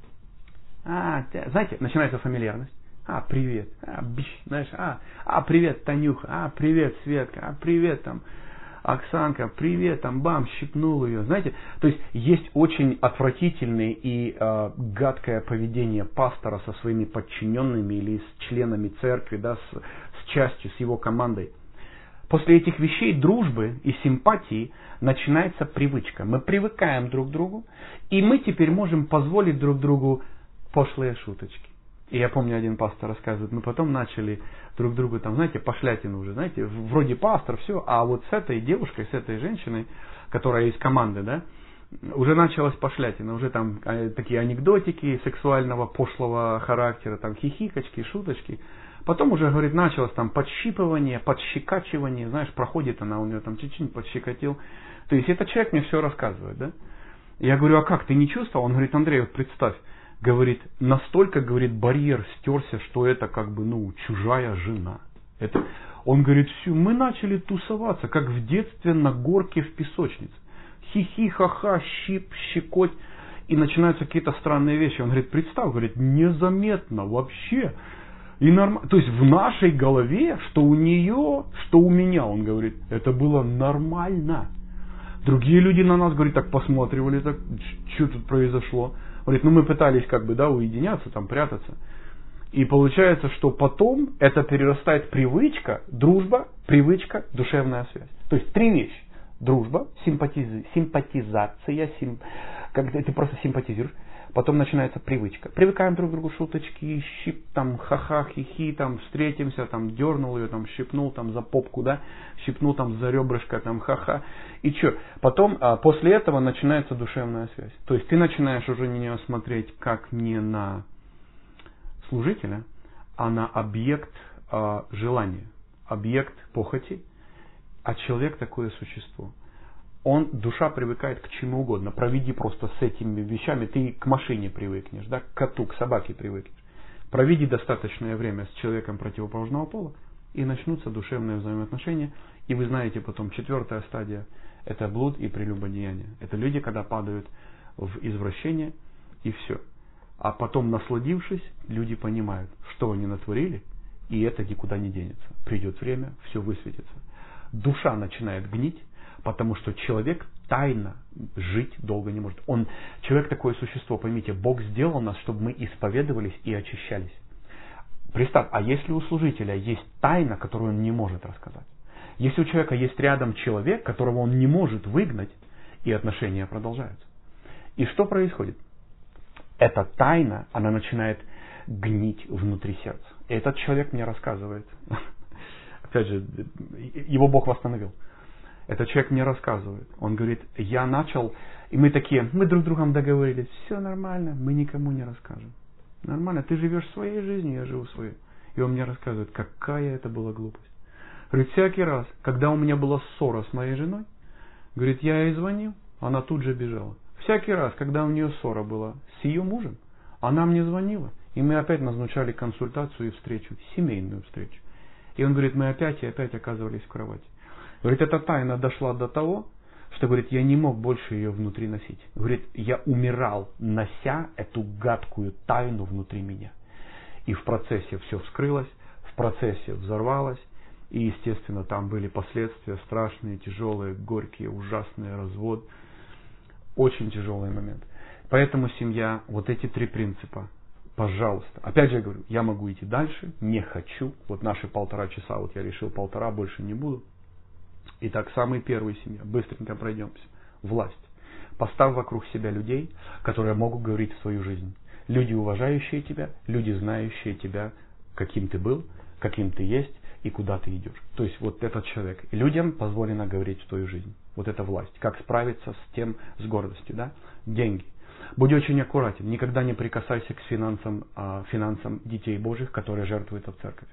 А, знаете, начинается фамильярность. А, привет. А, бич, знаешь, а, а, привет, Танюха. А, привет, Светка. А, привет, там, Оксанка. Привет, там, бам, щипнул ее. Знаете, то есть есть очень отвратительное и э, гадкое поведение пастора со своими подчиненными или с членами церкви, да, с, с частью, с его командой. После этих вещей дружбы и симпатии начинается привычка. Мы привыкаем друг к другу, и мы теперь можем позволить друг другу пошлые шуточки. И я помню, один пастор рассказывает, мы потом начали друг другу, там, знаете, пошлятину уже, знаете, вроде пастор, все, а вот с этой девушкой, с этой женщиной, которая из команды, да, уже началась пошлятина, уже там такие анекдотики сексуального, пошлого характера, там, хихикочки, шуточки. Потом уже, говорит, началось там подщипывание, подщекачивание, знаешь, проходит она, у нее там чуть-чуть подщекотил. То есть этот человек мне все рассказывает, да. Я говорю, а как, ты не чувствовал? Он говорит, Андрей, вот представь, говорит, настолько, говорит, барьер стерся, что это как бы, ну, чужая жена. Это... Он говорит, все, мы начали тусоваться, как в детстве на горке в песочнице. Хихи, ха-ха, щип, щекоть. И начинаются какие-то странные вещи. Он говорит, представь, говорит, незаметно вообще. И норм... То есть в нашей голове, что у нее, что у меня, он говорит, это было нормально. Другие люди на нас, говорит, так посматривали, так, что тут произошло. Говорит, ну мы пытались как бы, да, уединяться, там, прятаться. И получается, что потом это перерастает привычка, дружба, привычка, душевная связь. То есть три вещи. Дружба, симпатиз... симпатизация, сим... когда ты просто симпатизируешь. Потом начинается привычка. Привыкаем друг к другу, шуточки, щип, там, ха-ха, хихи, там, встретимся, там, дернул ее, там, щипнул, там, за попку, да, щипнул, там, за ребрышко, там, ха-ха. И что? Потом, а, после этого начинается душевная связь. То есть ты начинаешь уже на нее смотреть как не на служителя, а на объект а, желания, объект похоти, а человек такое существо. Он, душа привыкает к чему угодно. Проведи просто с этими вещами. Ты к машине привыкнешь, да, к коту, к собаке привыкнешь. Проведи достаточное время с человеком противоположного пола, и начнутся душевные взаимоотношения. И вы знаете потом, четвертая стадия – это блуд и прелюбодеяние. Это люди, когда падают в извращение, и все. А потом, насладившись, люди понимают, что они натворили, и это никуда не денется. Придет время, все высветится. Душа начинает гнить, потому что человек тайно жить долго не может. Он, человек такое существо, поймите, Бог сделал нас, чтобы мы исповедовались и очищались. Представь, а если у служителя есть тайна, которую он не может рассказать? Если у человека есть рядом человек, которого он не может выгнать, и отношения продолжаются. И что происходит? эта тайна, она начинает гнить внутри сердца. И этот человек мне рассказывает. Опять же, его Бог восстановил. Этот человек мне рассказывает. Он говорит, я начал, и мы такие, мы друг с другом договорились, все нормально, мы никому не расскажем. Нормально, ты живешь своей жизнью, я живу своей. И он мне рассказывает, какая это была глупость. Говорит, всякий раз, когда у меня была ссора с моей женой, говорит, я ей звонил, она тут же бежала. Всякий раз, когда у нее ссора была с ее мужем, она мне звонила. И мы опять назначали консультацию и встречу, семейную встречу. И он говорит, мы опять и опять оказывались в кровати. Говорит, эта тайна дошла до того, что, говорит, я не мог больше ее внутри носить. Говорит, я умирал, нося эту гадкую тайну внутри меня. И в процессе все вскрылось, в процессе взорвалось. И, естественно, там были последствия страшные, тяжелые, горькие, ужасные, развод. Очень тяжелый момент. Поэтому семья, вот эти три принципа. Пожалуйста. Опять же я говорю, я могу идти дальше, не хочу. Вот наши полтора часа, вот я решил полтора, больше не буду. Итак, самый первый семья. Быстренько пройдемся. Власть. Поставь вокруг себя людей, которые могут говорить в свою жизнь. Люди, уважающие тебя, люди, знающие тебя, каким ты был, каким ты есть и куда ты идешь. То есть вот этот человек. Людям позволено говорить в твою жизнь. Вот это власть. Как справиться с тем, с гордостью, да? Деньги. Будь очень аккуратен. Никогда не прикасайся к финансам, а, финансам детей Божьих, которые жертвуют в церковь.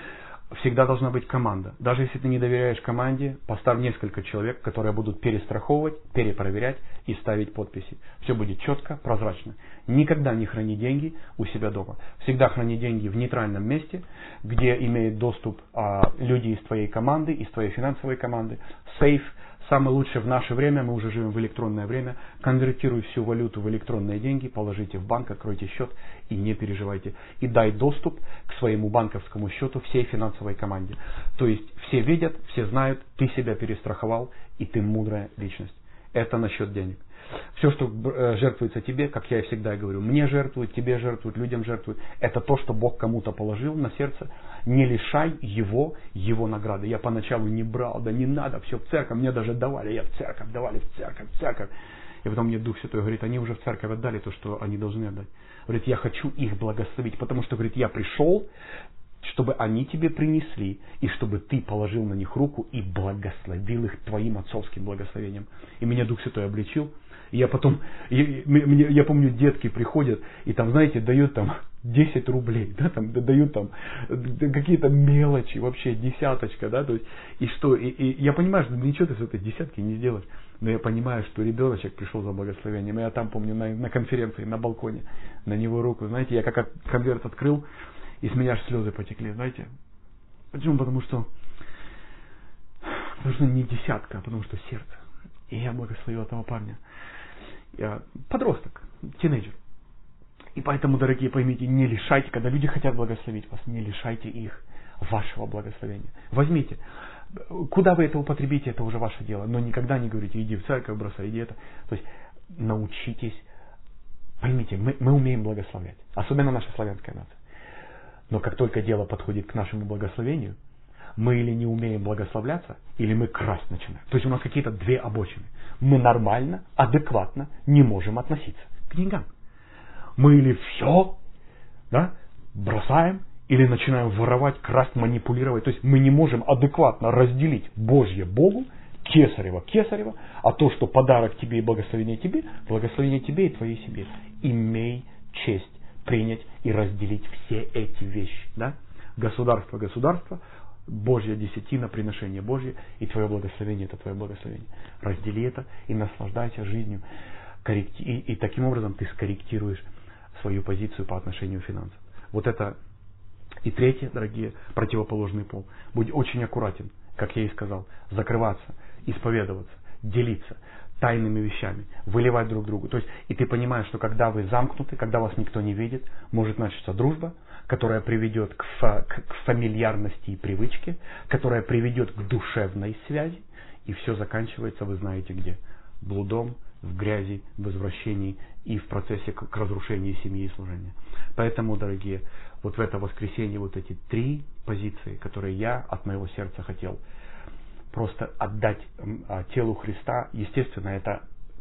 Всегда должна быть команда. Даже если ты не доверяешь команде, поставь несколько человек, которые будут перестраховывать, перепроверять и ставить подписи. Все будет четко, прозрачно. Никогда не храни деньги у себя дома. Всегда храни деньги в нейтральном месте, где имеют доступ а, люди из твоей команды, из твоей финансовой команды. Сейф. Самое лучшее в наше время, мы уже живем в электронное время, конвертируй всю валюту в электронные деньги, положите в банк, откройте счет и не переживайте. И дай доступ к своему банковскому счету всей финансовой команде. То есть все видят, все знают, ты себя перестраховал и ты мудрая личность. Это насчет денег. Все, что жертвуется тебе, как я и всегда говорю, мне жертвуют, тебе жертвуют, людям жертвуют. Это то, что Бог кому-то положил на сердце. Не лишай его, его награды. Я поначалу не брал, да не надо, все в церковь, мне даже давали, я в церковь, давали в церковь, в церковь. И потом мне Дух Святой говорит, они уже в церковь отдали то, что они должны отдать. Говорит, я хочу их благословить, потому что, говорит, я пришел, чтобы они тебе принесли, и чтобы ты положил на них руку и благословил их твоим отцовским благословением. И меня Дух Святой обличил. И я потом, я, я помню, детки приходят, и там, знаете, дают там десять рублей, да, там дают там какие-то мелочи, вообще десяточка, да, то есть, и что, и, и я понимаю, что ничего ты с этой десятки не сделаешь, но я понимаю, что ребеночек пришел за благословением, и я там, помню, на, на конференции, на балконе, на него руку, знаете, я как конверт открыл, и с меня аж слезы потекли, знаете, почему, потому что, потому что не десятка, а потому что сердце, и я благословил этого парня. Я подросток, тинейджер. И поэтому, дорогие, поймите, не лишайте, когда люди хотят благословить вас, не лишайте их вашего благословения. Возьмите. Куда вы это употребите, это уже ваше дело. Но никогда не говорите, иди в церковь, бросай, иди это. То есть научитесь. Поймите, мы, мы умеем благословлять. Особенно наша славянская нация. Но как только дело подходит к нашему благословению, мы или не умеем благословляться, или мы красть начинаем. То есть у нас какие-то две обочины. Мы нормально, адекватно не можем относиться к деньгам. Мы или все, да, бросаем, или начинаем воровать, красть, манипулировать. То есть мы не можем адекватно разделить Божье Богу, Кесарева Кесарева, а то, что подарок тебе и благословение тебе, благословение тебе и твоей себе. Имей честь принять и разделить все эти вещи. Да? Государство, государство, Божья десятина, приношение Божье, и твое благословение, это твое благословение. Раздели это и наслаждайся жизнью. Корректи... И, и таким образом ты скорректируешь свою позицию по отношению к финансам. Вот это. И третье, дорогие, противоположный пол. Будь очень аккуратен, как я и сказал, закрываться, исповедоваться, делиться тайными вещами, выливать друг другу. То есть, и ты понимаешь, что когда вы замкнуты, когда вас никто не видит, может начаться дружба, которая приведет к, фа, к, к фамильярности и привычке, которая приведет к душевной связи, и все заканчивается, вы знаете где, блудом, в грязи, в извращении и в процессе к, к разрушению семьи и служения. Поэтому, дорогие, вот в это воскресенье вот эти три позиции, которые я от моего сердца хотел просто отдать телу Христа, естественно, это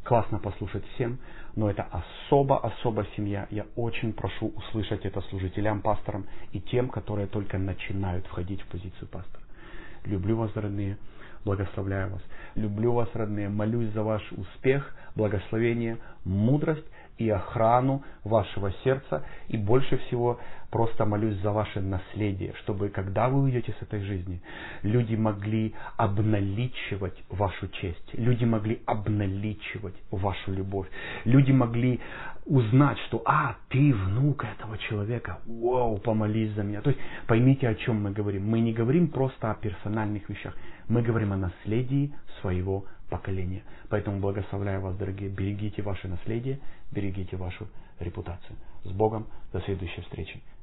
классно послушать всем, но это особо-особо семья. Я очень прошу услышать это служителям, пасторам и тем, которые только начинают входить в позицию пастора. Люблю вас, родные, благословляю вас. Люблю вас, родные, молюсь за ваш успех, благословение, мудрость и охрану вашего сердца. И больше всего просто молюсь за ваше наследие, чтобы когда вы уйдете с этой жизни, люди могли обналичивать вашу честь, люди могли обналичивать вашу любовь, люди могли узнать, что «А, ты внук этого человека, вау, помолись за меня». То есть поймите, о чем мы говорим. Мы не говорим просто о персональных вещах, мы говорим о наследии своего поколения. Поэтому благословляю вас, дорогие, берегите ваше наследие, берегите вашу репутацию. С Богом, до следующей встречи.